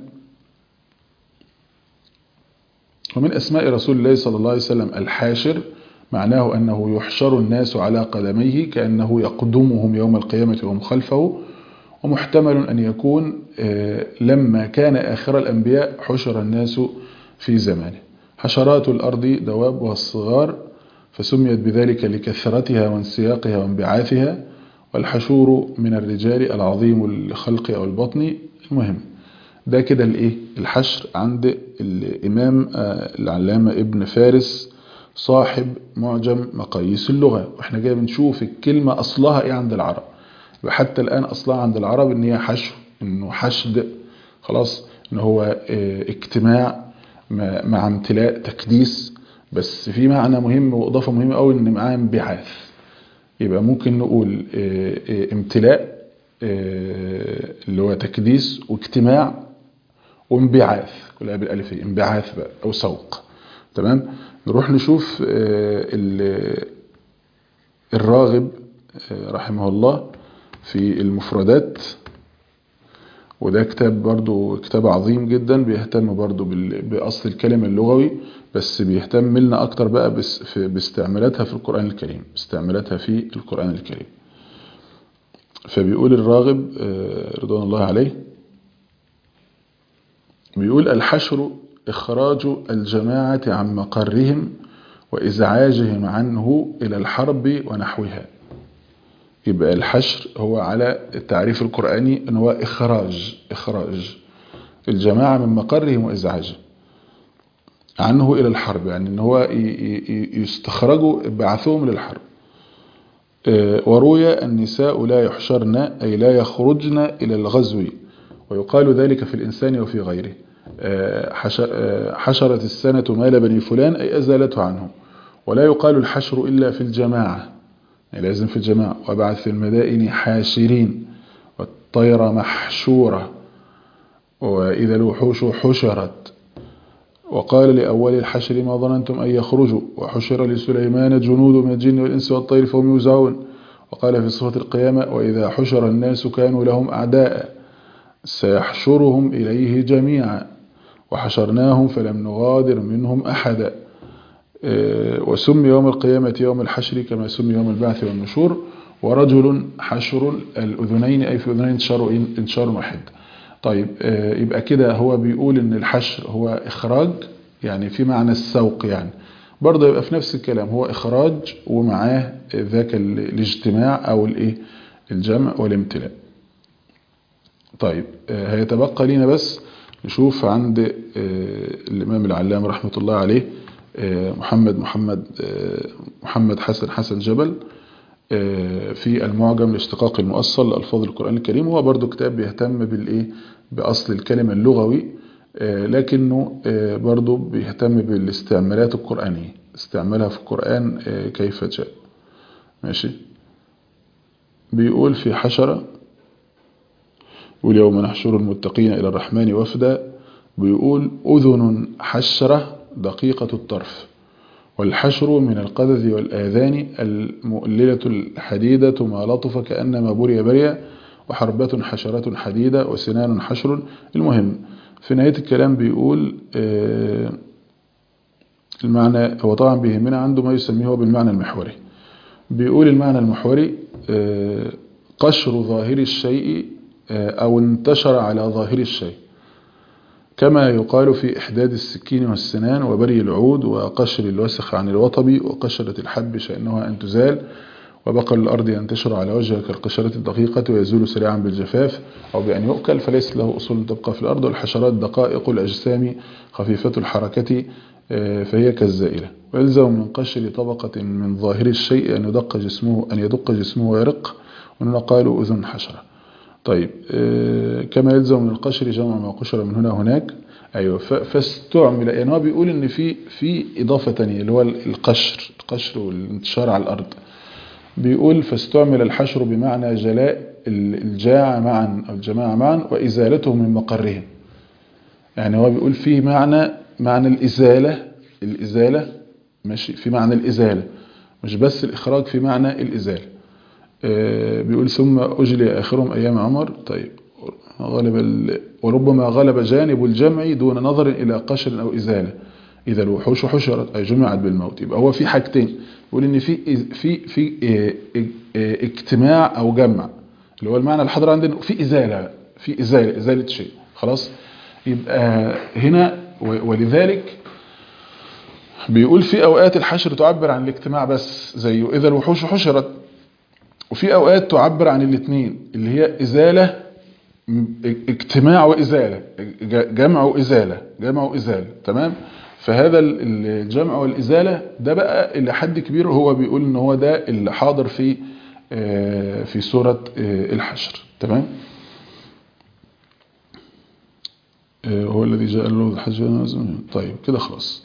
ومن أسماء رسول الله صلى الله عليه وسلم الحاشر، معناه أنه يحشر الناس على قدميه كأنه يقدمهم يوم القيامة وهم خلفه. ومحتمل أن يكون لما كان آخر الأنبياء حشر الناس في زمانه. حشرات الأرض دوابها الصغار فسميت بذلك لكثرتها وانسياقها وانبعاثها، والحشور من الرجال العظيم الخلق أو البطن. المهم ده كده الايه الحشر عند الإمام العلامة ابن فارس صاحب معجم مقاييس اللغة. واحنا جاي بنشوف الكلمة أصلها ايه عند العرب، وحتى الآن أصلها عند العرب ان هي حشو، انه حشد خلاص، ان هو اجتماع مع امتلاء تكديس، بس في معنى مهم وإضافة مهمة قوي ان معاه انبعاث. يبقى ممكن نقول امتلاء اللي هو تكديس واجتماع وانبعاث، كلها بالالف، انبعاث بقى او سوق. تمام. نروح نشوف الراغب رحمه الله في المفردات، وده كتاب برضو كتاب عظيم جدا بيهتم برضو بأصل الكلمة اللغوي، بس بيهتم لنا أكتر بقى باستعمالاتها في القرآن الكريم استعمالاتها في القرآن الكريم. فبيقول الراغب رضوان الله عليه، بيقول الحشر إخراج الجماعة عن مقرهم وإزعاجهم عنه إلى الحرب ونحوها. يبقى الحشر هو على التعريف القرآني أنه هو إخراج إخراج الجماعة من مقرهم وإزعاجهم عنه إلى الحرب، يعني أنه هو يستخرجوا بعثهم للحرب. وروي النساء لا يحشرن أي لا يخرجن إلى الغزو، ويقال ذلك في الإنسان وفي غيره. حشرت السنة مال بني فلان أي أزالته عنه. ولا يقال الحشر إلا في الجماعة، يعني لازم في الجماعة. وبعث في المدائن حاشرين والطير محشورة وإذا الوحوش حشرت. وقال لأول الحشر ما ظننتم أن يخرجوا وحشر لسليمان جنود من الجن والإنس والطير فهم يوزعون. وقال في صفة القيامة وإذا حشر الناس كانوا لهم أعداء سيحشرهم إليه جميعا وحشرناهم فلم نغادر منهم أحدا. وسمي يوم القيامة يوم الحشر كما سمي يوم البعث والنشور. ورجل حشر الأذنين أي في أذنين انشار انشار واحد. طيب يبقى كده هو بيقول ان الحشر هو إخراج، يعني في معنى السوق، يعني برضه يبقى في نفس الكلام هو إخراج ومعاه ذاك الاجتماع أو الايه الجمع والامتلاء. طيب هيتبقى لنا بس نشوف عند الإمام العلام رحمة الله عليه محمد محمد محمد حسن حسن جبل في المعجم لاشتقاق المؤصل لألفاظ القرآن الكريم. هو برضو كتاب بيهتم بالإيه بأصل الكلمة اللغوي، لكنه برضو بيهتم بالاستعمالات القرآنية، استعمالها في القرآن كيف جاء. ماشي. بيقول في حشرة، واليوم نحشر المتقين إلى الرحمن وفدا. بيقول أذن حشرة دقيقة الطرف، والحشر من القذذ والآذان المؤللة الحديدة ما لطف كأنما بري بريا، وحربة حشرة حديدة وسنان حشر. المهم في نهاية الكلام بيقول المعنى، هو طبعا بيهمنا عنده ما يسميه بالمعنى المحوري. بيقول المعنى المحوري قشر ظاهر الشيء أو انتشر على ظاهر الشيء، كما يقال في إحداد السكين والسنان وبري العود وقشر الوسخ عن الوطب وقشرة الحب شأنها أن تزال، وبقل الأرض ينتشر على وجهه كالقشرة الدقيقة ويزول سريعا بالجفاف أو بأن يؤكل فليس له أصول تبقى في الأرض. والحشرات دقائق الأجسام خفيفة الحركة فهي كالزائلة. ويلزم من قشر طبقة من ظاهر الشيء أن يدق جسمه أن يدق جسمه ويرق، وهنا قالوا أذن حشرة. طيب كما يلزم من القشر جمع ما قشر من هنا هناك. أيوة فاستعمل، يعني هو بيقول إن في في إضافة تانية اللي هو القشر القشر والانتشار على الأرض. بيقول فاستعمل الحشر بمعنى جلاء الجاع معا أو الجماعة معا وإزالته من مقرهم. يعني هو بيقول فيه معنى معنى الإزالة الإزالة ماشي، في معنى الإزالة مش بس الإخراج، في معنى الإزالة. آه بيقول ثم أجلي آخرهم أيام عمر. طيب غلب ال... وربما غلب جانب الجمع دون نظر إلى قشر أو إزالة إذا الوحوش حشرت أي جمعت بالموت. يبقى هو في حاجتين، بيقول إن في في في اه اه اجتماع أو جمع اللي هو المعنى الحاضر عندنا، في إزالة في إزالة إزالة شيء خلاص. يبقى هنا ولذلك بيقول في أوقات الحشر تعبر عن الاجتماع بس زي إذا الوحوش حشرت، وفي أوقات تعبر عن الاثنين اللي هي إزالة اجتماع وإزالة، جمع وإزالة جمع وإزالة تمام. فهذا الجمع والإزالة ده بقى اللي حد كبير هو بيقول إن هو ده اللي حاضر في في سورة الحشر تمام. هو الذي جاء له الحج. طيب كده خلاص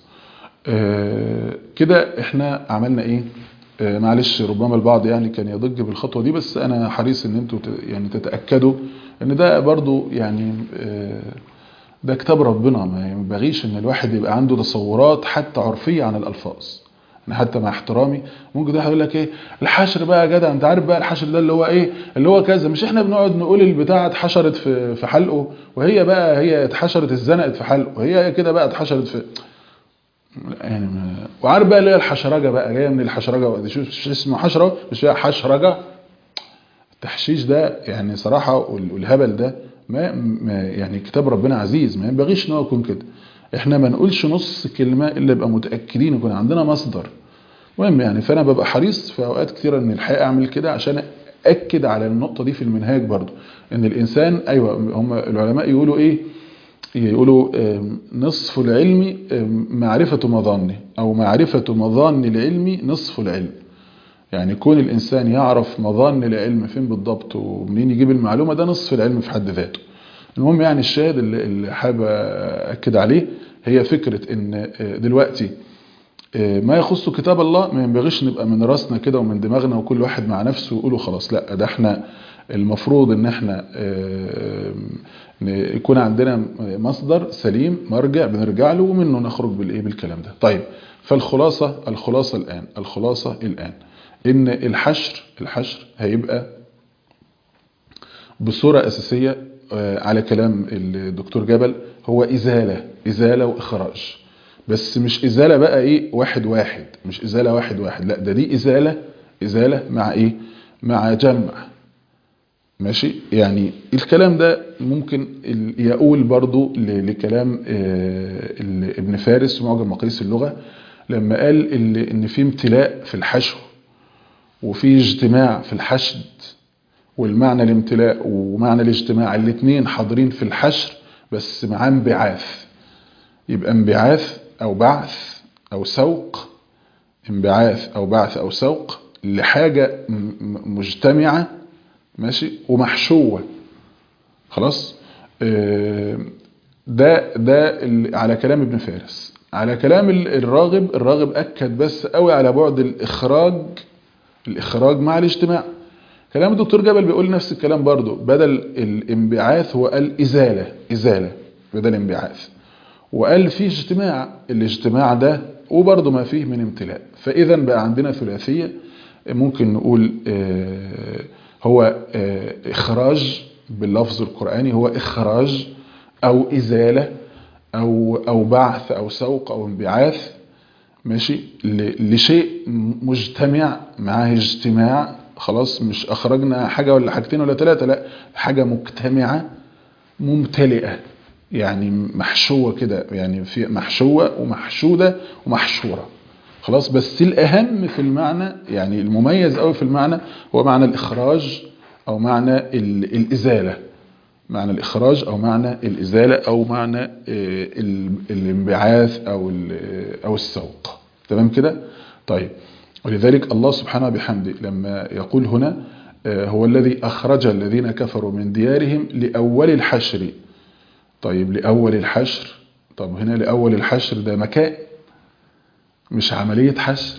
كده احنا عملنا ايه. معلش ربما البعض يعني كان يضج بالخطوة دي، بس انا حريص ان انتوا يعني تتأكدوا ان ده برضو يعني ده كتاب ربنا، ما ينبغيش ان الواحد يبقى عنده تصورات حتى عرفية عن الالفاظ. انا حتى مع احترامي ممكن ده يقول لك ايه الحشر بقى يا جدع، انت عارف بقى الحشر ده اللي هو ايه اللي هو كذا، مش احنا بنقعد نقول البتاعه اتحشرت في في حلقه، وهي بقى هي اتحشرت اتزنقت في حلقه، وهي كده بقى اتحشرت في يعني ما... وعارف بقى اللي هي الحشرجه بقى جايه من الحشرجه، شوف اسمه حشره مش هي حشرجه. التحشيش ده يعني صراحه والهبل ده ما, ما يعني كتاب ربنا عزيز، ما ينبغيش ان هو يكون كده. احنا ما نقولش نص كلمه الا يبقى متاكدين يكون عندنا مصدر مهم يعني. فانا ببقى حريص في اوقات كثيره ان الحقيقه اعمل كده عشان اكد على النقطه دي في المنهاج برضو، ان الانسان ايوه هم العلماء يقولوا ايه، يقولوا نصف العلم معرفه مظانه، او معرفه مظان العلم نصف العلم. يعني كون الانسان يعرف مظان العلم فين بالضبط ومنين يجيب المعلومه، ده نصف العلم في حد ذاته. المهم يعني الشاهد اللي حابب اكد عليه هي فكره ان دلوقتي ما يخص كتاب الله ما ينبغيش نبقى من راسنا كده ومن دماغنا وكل واحد مع نفسه ويقوله خلاص. لا، ده احنا المفروض ان احنا يكون عندنا مصدر سليم مرجع بنرجع له ومنه نخرج بالايه بالكلام ده. طيب فالخلاصة الخلاصة الآن الخلاصة الآن ان الحشر الحشر هيبقى بصورة أساسية على كلام الدكتور جبل هو إزالة إزالة وإخراج، بس مش إزالة بقى إيه واحد واحد، مش إزالة واحد واحد، لا ده دي إزالة إزالة مع إيه مع جمع ماشي. يعني الكلام ده ممكن يقول برضو لكلام ابن فارس في معجم مقاييس اللغة لما قال إن في امتلاء في الحشو وفي اجتماع في الحشد، والمعنى الامتلاء ومعنى الاجتماع الاثنين حاضرين في الحشر بس مع انبعاث. يبقى انبعاث او بعث او سوق، انبعاث او بعث او سوق لحاجة مجتمعة ماشي ومحشوة خلاص. ده ده على كلام ابن فارس. على كلام الراغب الراغب اكد بس قوي على بعد الاخراج الاخراج مع الاجتماع. كلام الدكتور جبل بيقول نفس الكلام برضو، بدل الانبعاث هو قال إزالة إزالة بدل انبعاث، وقال فيه اجتماع الاجتماع ده وبرضو ما فيه من امتلاء. فإذا بقى عندنا ثلاثية ممكن نقول هو إخراج باللفظ القرآني، هو إخراج أو إزالة أو أو بعث أو سوق أو انبعاث ماشي لشيء مجتمع معاه اجتماع خلاص. مش أخرجنا حاجة ولا حاجتين ولا ثلاثة، لا حاجة مجتمعة ممتلئة يعني محشوة كده، يعني في محشوة ومحشودة ومحشورة خلاص. بس الأهم في المعنى يعني المميز قوي في المعنى هو معنى الإخراج أو معنى الإزالة معنى الإخراج أو معنى الإزالة أو معنى الانبعاث أو أو السوق. تمام كده؟ طيب، ولذلك الله سبحانه بحمده لما يقول هنا هو الذي أخرج الذين كفروا من ديارهم لأول الحشر. طيب لأول الحشر، طب هنا لأول الحشر ده مكان مش عملية حشر.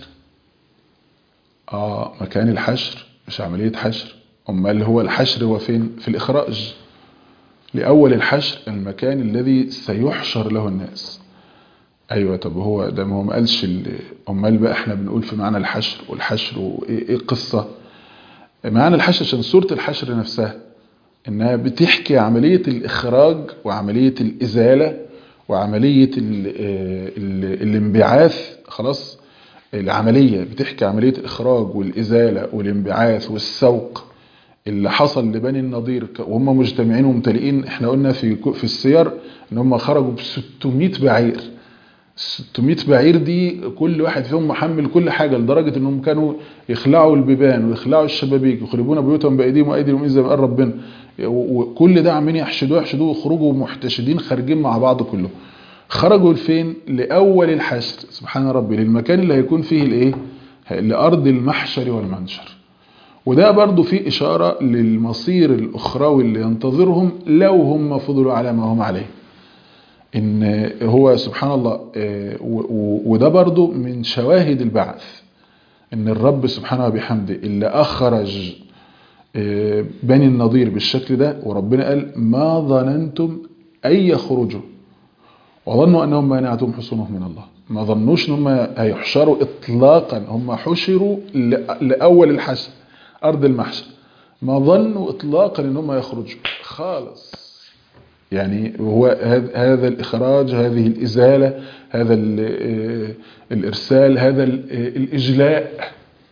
آه مكان الحشر مش عملية حشر. أمال هو الحشر هو فين؟ في الإخراج. لأول الحشر المكان الذي سيحشر له الناس. أيوة، طب هو ده ما هو ما قالش. أمال بقى احنا بنقول في معنى الحشر والحشر وإيه القصة؟ معنى الحشر عشان سورة الحشر نفسها إنها بتحكي عملية الإخراج وعملية الإزالة وعملية ال ال الانبعاث. خلاص، العملية بتحكي عملية الإخراج والإزالة والانبعاث والسوق اللي حصل لبني النضير وهم مجتمعين وممتلئين. احنا قلنا في في السير ان هم خرجوا ب ستمائة بعير. ستمائة بعير دي كل واحد فيهم محمل كل حاجة، لدرجة انهم كانوا يخلعوا البيبان ويخلعوا الشبابيك ويخربون بيوتهم بايديهم وايدي المؤمنين زي ما قال ربنا. وكل ده عمالين يحشدوه يحشدوه ويخرجوا محتشدين خارجين مع بعض كله. خرجوا لفين؟ لأول الحشر سبحان ربي، للمكان اللي هيكون فيه الايه؟ لأرض المحشر والمنشر. وده برضو فيه إشارة للمصير الأخروي اللي ينتظرهم لو هم فضلوا على ما هم عليه. إن هو سبحان الله، وده برضو من شواهد البعث، إن الرب سبحانه وبحمده اللي أخرج بني النضير بالشكل ده. وربنا قال ما ظننتم أن يخرجوا وظنوا أنهم مانعتهم حصونهم من الله. ما ظنوش أنهم هيحشروا إطلاقا، هم حشروا لأول الحشر أرض المحشر. ما ظنوا إطلاقا أنهم يخرجوا خالص. يعني هو هذا الإخراج، هذه الإزالة، هذا الإرسال، هذا الإجلاء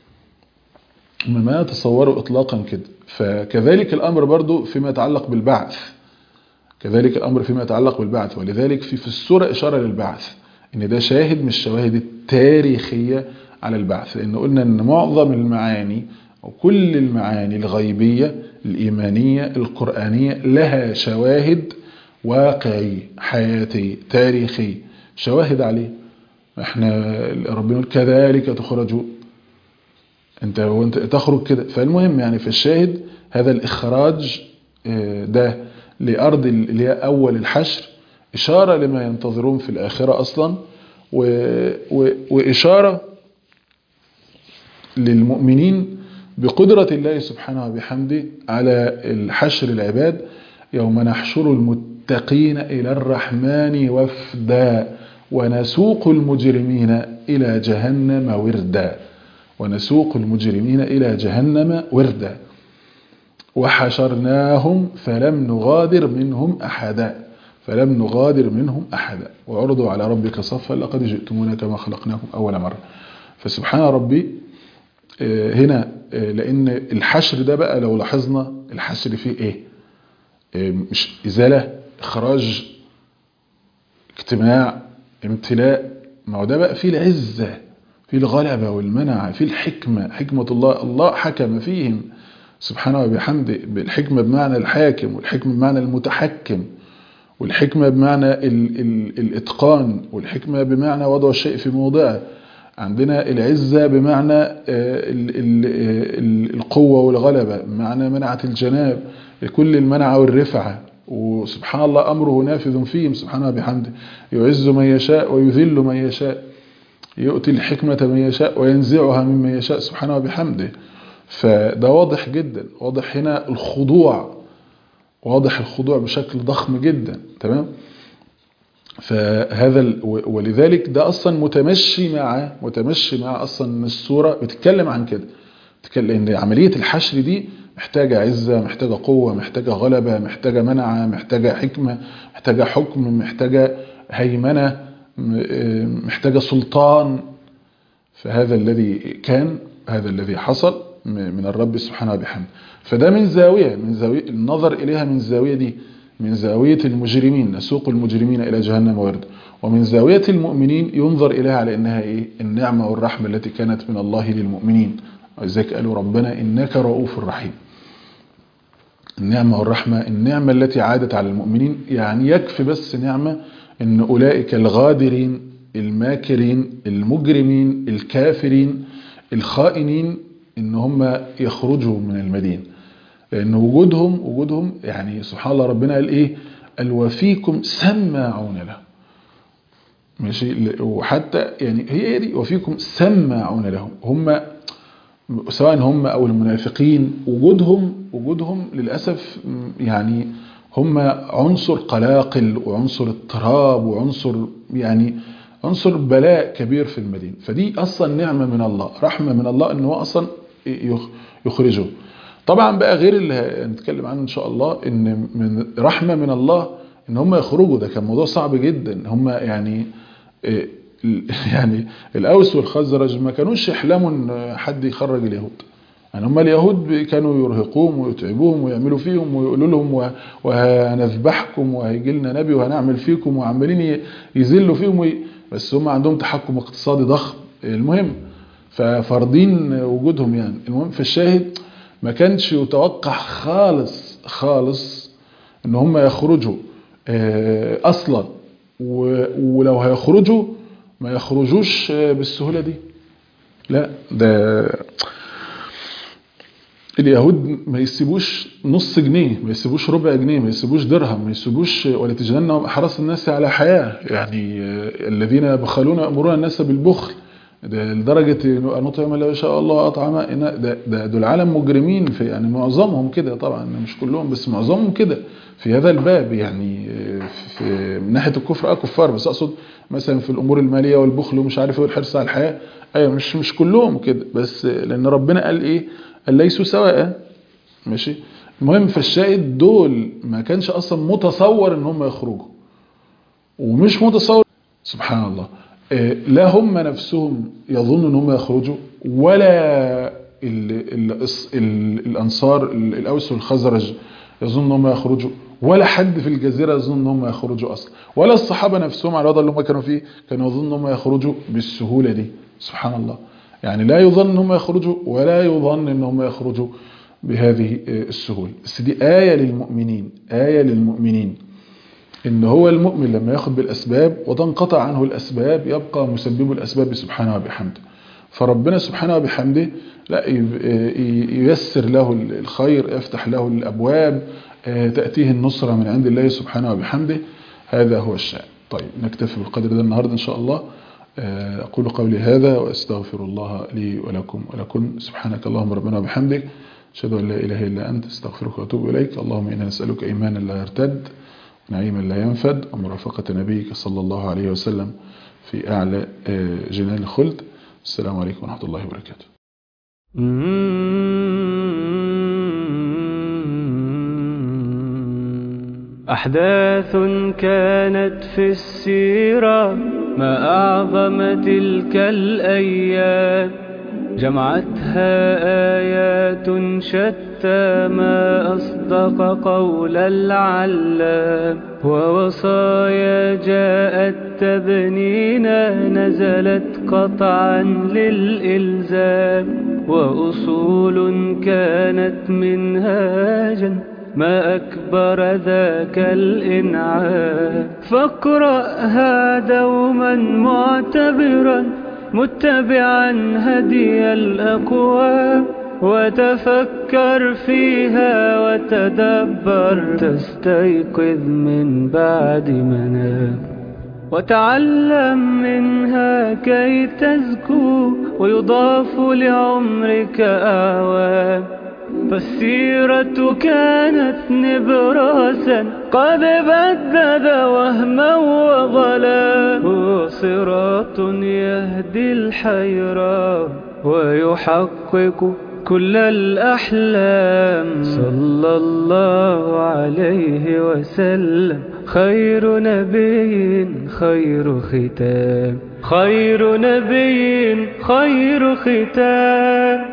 ما يتصوروا إطلاقا كده. فكذلك الأمر برضو فيما يتعلق بالبعث. كذلك الأمر فيما يتعلق بالبعث. ولذلك في في السورة إشارة للبعث، إن ده شاهد من الشواهد التاريخية على البعث. لأن قلنا أن معظم المعاني وكل المعاني الغيبية الإيمانية القرآنية لها شواهد واقعي حياتي تاريخي، شواهد عليه. احنا ربنا يقول كذلك تخرجون، انت وانت تخرج كده. فالمهم يعني في الشاهد هذا الإخراج ده لأرض اللي هي أول الحشر إشارة لما ينتظرون في الآخرة أصلا، و... و... وإشارة للمؤمنين بقدرة الله سبحانه وبحمده على الحشر العباد. يوم نحشر المتقين إلى الرحمن وفدا ونسوق المجرمين إلى جهنم وردا. ونسوق المجرمين إلى جهنم وردا وحشرناهم فلم نغادر منهم أحدا فلم نغادر منهم أحدا وعرضوا على ربك صفا لقد جئتمونا كما خلقناكم أول مرة. فسبحان ربي هنا، لأن الحشر ده بقى لو لاحظنا الحشر فيه إيه؟ مش إزالة، إخراج، اجتماع، امتلاء. ما هو ده بقى فيه العزة، فيه الغلبة والمنع، فيه الحكمة، حكمة الله. الله حكم فيهم سبحانه وبحمده بالحكمة بمعنى الحاكم، والحكمة بمعنى المتحكم، والحكمة بمعنى ال ال الإتقان، والحكمة بمعنى وضع الشيء في موضعه. عندنا العزة بمعنى ال ال ال القوة والغلبة، بمعنى منعة الجناب لكل المنع والرفعة. وسبحان الله أمره نافذ فيهم سبحانه وبحمده، يعز من يشاء ويذل من يشاء، يؤتي الحكمة من يشاء وينزعها ممن يشاء سبحانه وبحمده. فده واضح جدا، واضح هنا الخضوع، واضح الخضوع بشكل ضخم جدا. تمام. فهذا ولذلك ده اصلا متمشي مع متمشي مع اصلا السوره بتتكلم عن كده، بتتكلم ان عمليه الحشر دي محتاجه عزه، محتاجه قوه، محتاجه غلبه، محتاجه منعه، محتاجه حكمه، محتاجه حكم، محتاجه هيمنه، محتاجه سلطان. فهذا الذي كان، هذا الذي حصل من الرب سبحانه وبحمده. فده من زاويه من زاويه النظر اليها، من زاويه دي من زاوية المجرمين نسوق المجرمين إلى جهنم ورد، ومن زاوية المؤمنين ينظر إليها على إنها إيه؟ النعمة والرحمة التي كانت من الله للمؤمنين. وذلك قالوا ربنا إنك رؤوف رحيم. النعمة والرحمة، النعمة التي عادت على المؤمنين. يعني يكفي بس نعمة ان أولئك الغادرين الماكرين المجرمين الكافرين الخائنين ان هم يخرجوا من المدينة، لأن وجودهم وجودهم يعني سبحان الله ربنا قال إيه؟ قال وفيكم سماعون له. ماشي، وحتى يعني هي دي وفيكم سماعون لهم، هم سواء هم أو المنافقين وجودهم وجودهم للأسف يعني هم عنصر قلاقل وعنصر اضطراب وعنصر يعني عنصر بلاء كبير في المدينة. فدي أصلا نعمة من الله، رحمة من الله إن هو أصلا يخرجه. طبعا بقى غير اللي هنتكلم عنه ان شاء الله، ان من رحمة من الله ان هم يخرجوا. ده كان موضوع صعب جدا. هم يعني يعني الاوس والخزرج ما كانوش يحلموا ان حد يخرج اليهود. يعني هم اليهود كانوا يرهقوهم ويتعبوهم ويعملوا فيهم ويقولوا لهم وهنذبحكم وهيجي لنا نبي وهنعمل فيكم، وعمالين يذلوا فيهم وي... بس هم عندهم تحكم اقتصادي ضخم. المهم ففارضين وجودهم يعني. المهم في الشاهد ما كانش يتوقع خالص خالص ان هم يخرجوا اصلا، ولو هيخرجوا ما يخرجوش بالسهولة دي. لا، ده اليهود ما يسيبوش نص جنيه، ما يسيبوش ربع جنيه، ما يسيبوش درهم، ما يسيبوش ولا تجعلنهم احرص الناس على حياة. يعني الذين يبخلون يأمرون الناس بالبخل، ده لدرجة نطعم لو شاء الله أطعمه. ده, ده دول عالم مجرمين، في يعني معظمهم كده، طبعا مش كلهم بس معظمهم كده في هذا الباب. يعني في من ناحية الكفر اه كفار، بس أقصد مثلا في الأمور المالية والبخل ومش عارف ايه والحرص على الحياة، أيوة مش مش كلهم كده، بس لأن ربنا قال إيه؟ قال ليسوا سواء. ماشي. المهم في الشاهد دول ما كانش أصلا متصور إن هم يخرجوا، ومش متصور سبحان الله لا هم نفسهم يظنوا ان هم يخرجوا، ولا ال ال ال الانصار الاوس والخزرج يظن ان هم يخرجوا، ولا حد في الجزيره يظن ان هم يخرجوا اصلا، ولا الصحابه نفسهم على الوضع اللي هم كانوا فيه كانوا يظنوا ان هم يخرجوا بالسهوله دي. سبحان الله. يعني لا يظن ان هم يخرجوا ولا يظن ان هم يخرجوا بهذه السهوله. بس دي ايه للمؤمنين، ايه للمؤمنين إن هو المؤمن لما ياخد بالأسباب وتنقطع عنه الأسباب يبقى مسبب الأسباب سبحانه وبحمده. فربنا سبحانه وبحمده لا ييسر له الخير، يفتح له الأبواب، تأتيه النصرة من عند الله سبحانه وبحمده. هذا هو الشأن. طيب نكتفي بالقدر ده النهاردة إن شاء الله. أقول قولي هذا وأستغفر الله لي ولكم ولكم. سبحانك اللهم ربنا وبحمدك، أشهد أن لا إله إلا أنت، استغفرك وأتوب إليك. اللهم إنا نسألك إيمانا لا يرتد، نعيما لا ينفد، ومرافقة نبيك صلى الله عليه وسلم في أعلى جنان الخلد. السلام عليكم ورحمة الله وبركاته. أحداث كانت في السيرة ما أعظم تلك الأيام، جمعتها آيات شتى ما أصدق قول العلام، ووصايا جاءت تبنينا نزلت قطعا للإلزام، وأصول كانت منهاجا ما أكبر ذاك الإنعام. فاقرأها دوما معتبرا متبعا هدي الأقوام، وتفكر فيها وتدبر تستيقظ من بعد منام، وتعلم منها كي تزكو ويضاف لعمرك أعوام. فالسيرة كانت نبراسا قد بدد وهما وظلا، هو صراط يهدي الحيران ويحقق كل الأحلام. صلى الله عليه وسلم خير نبي خير ختام، خير نبي خير ختام.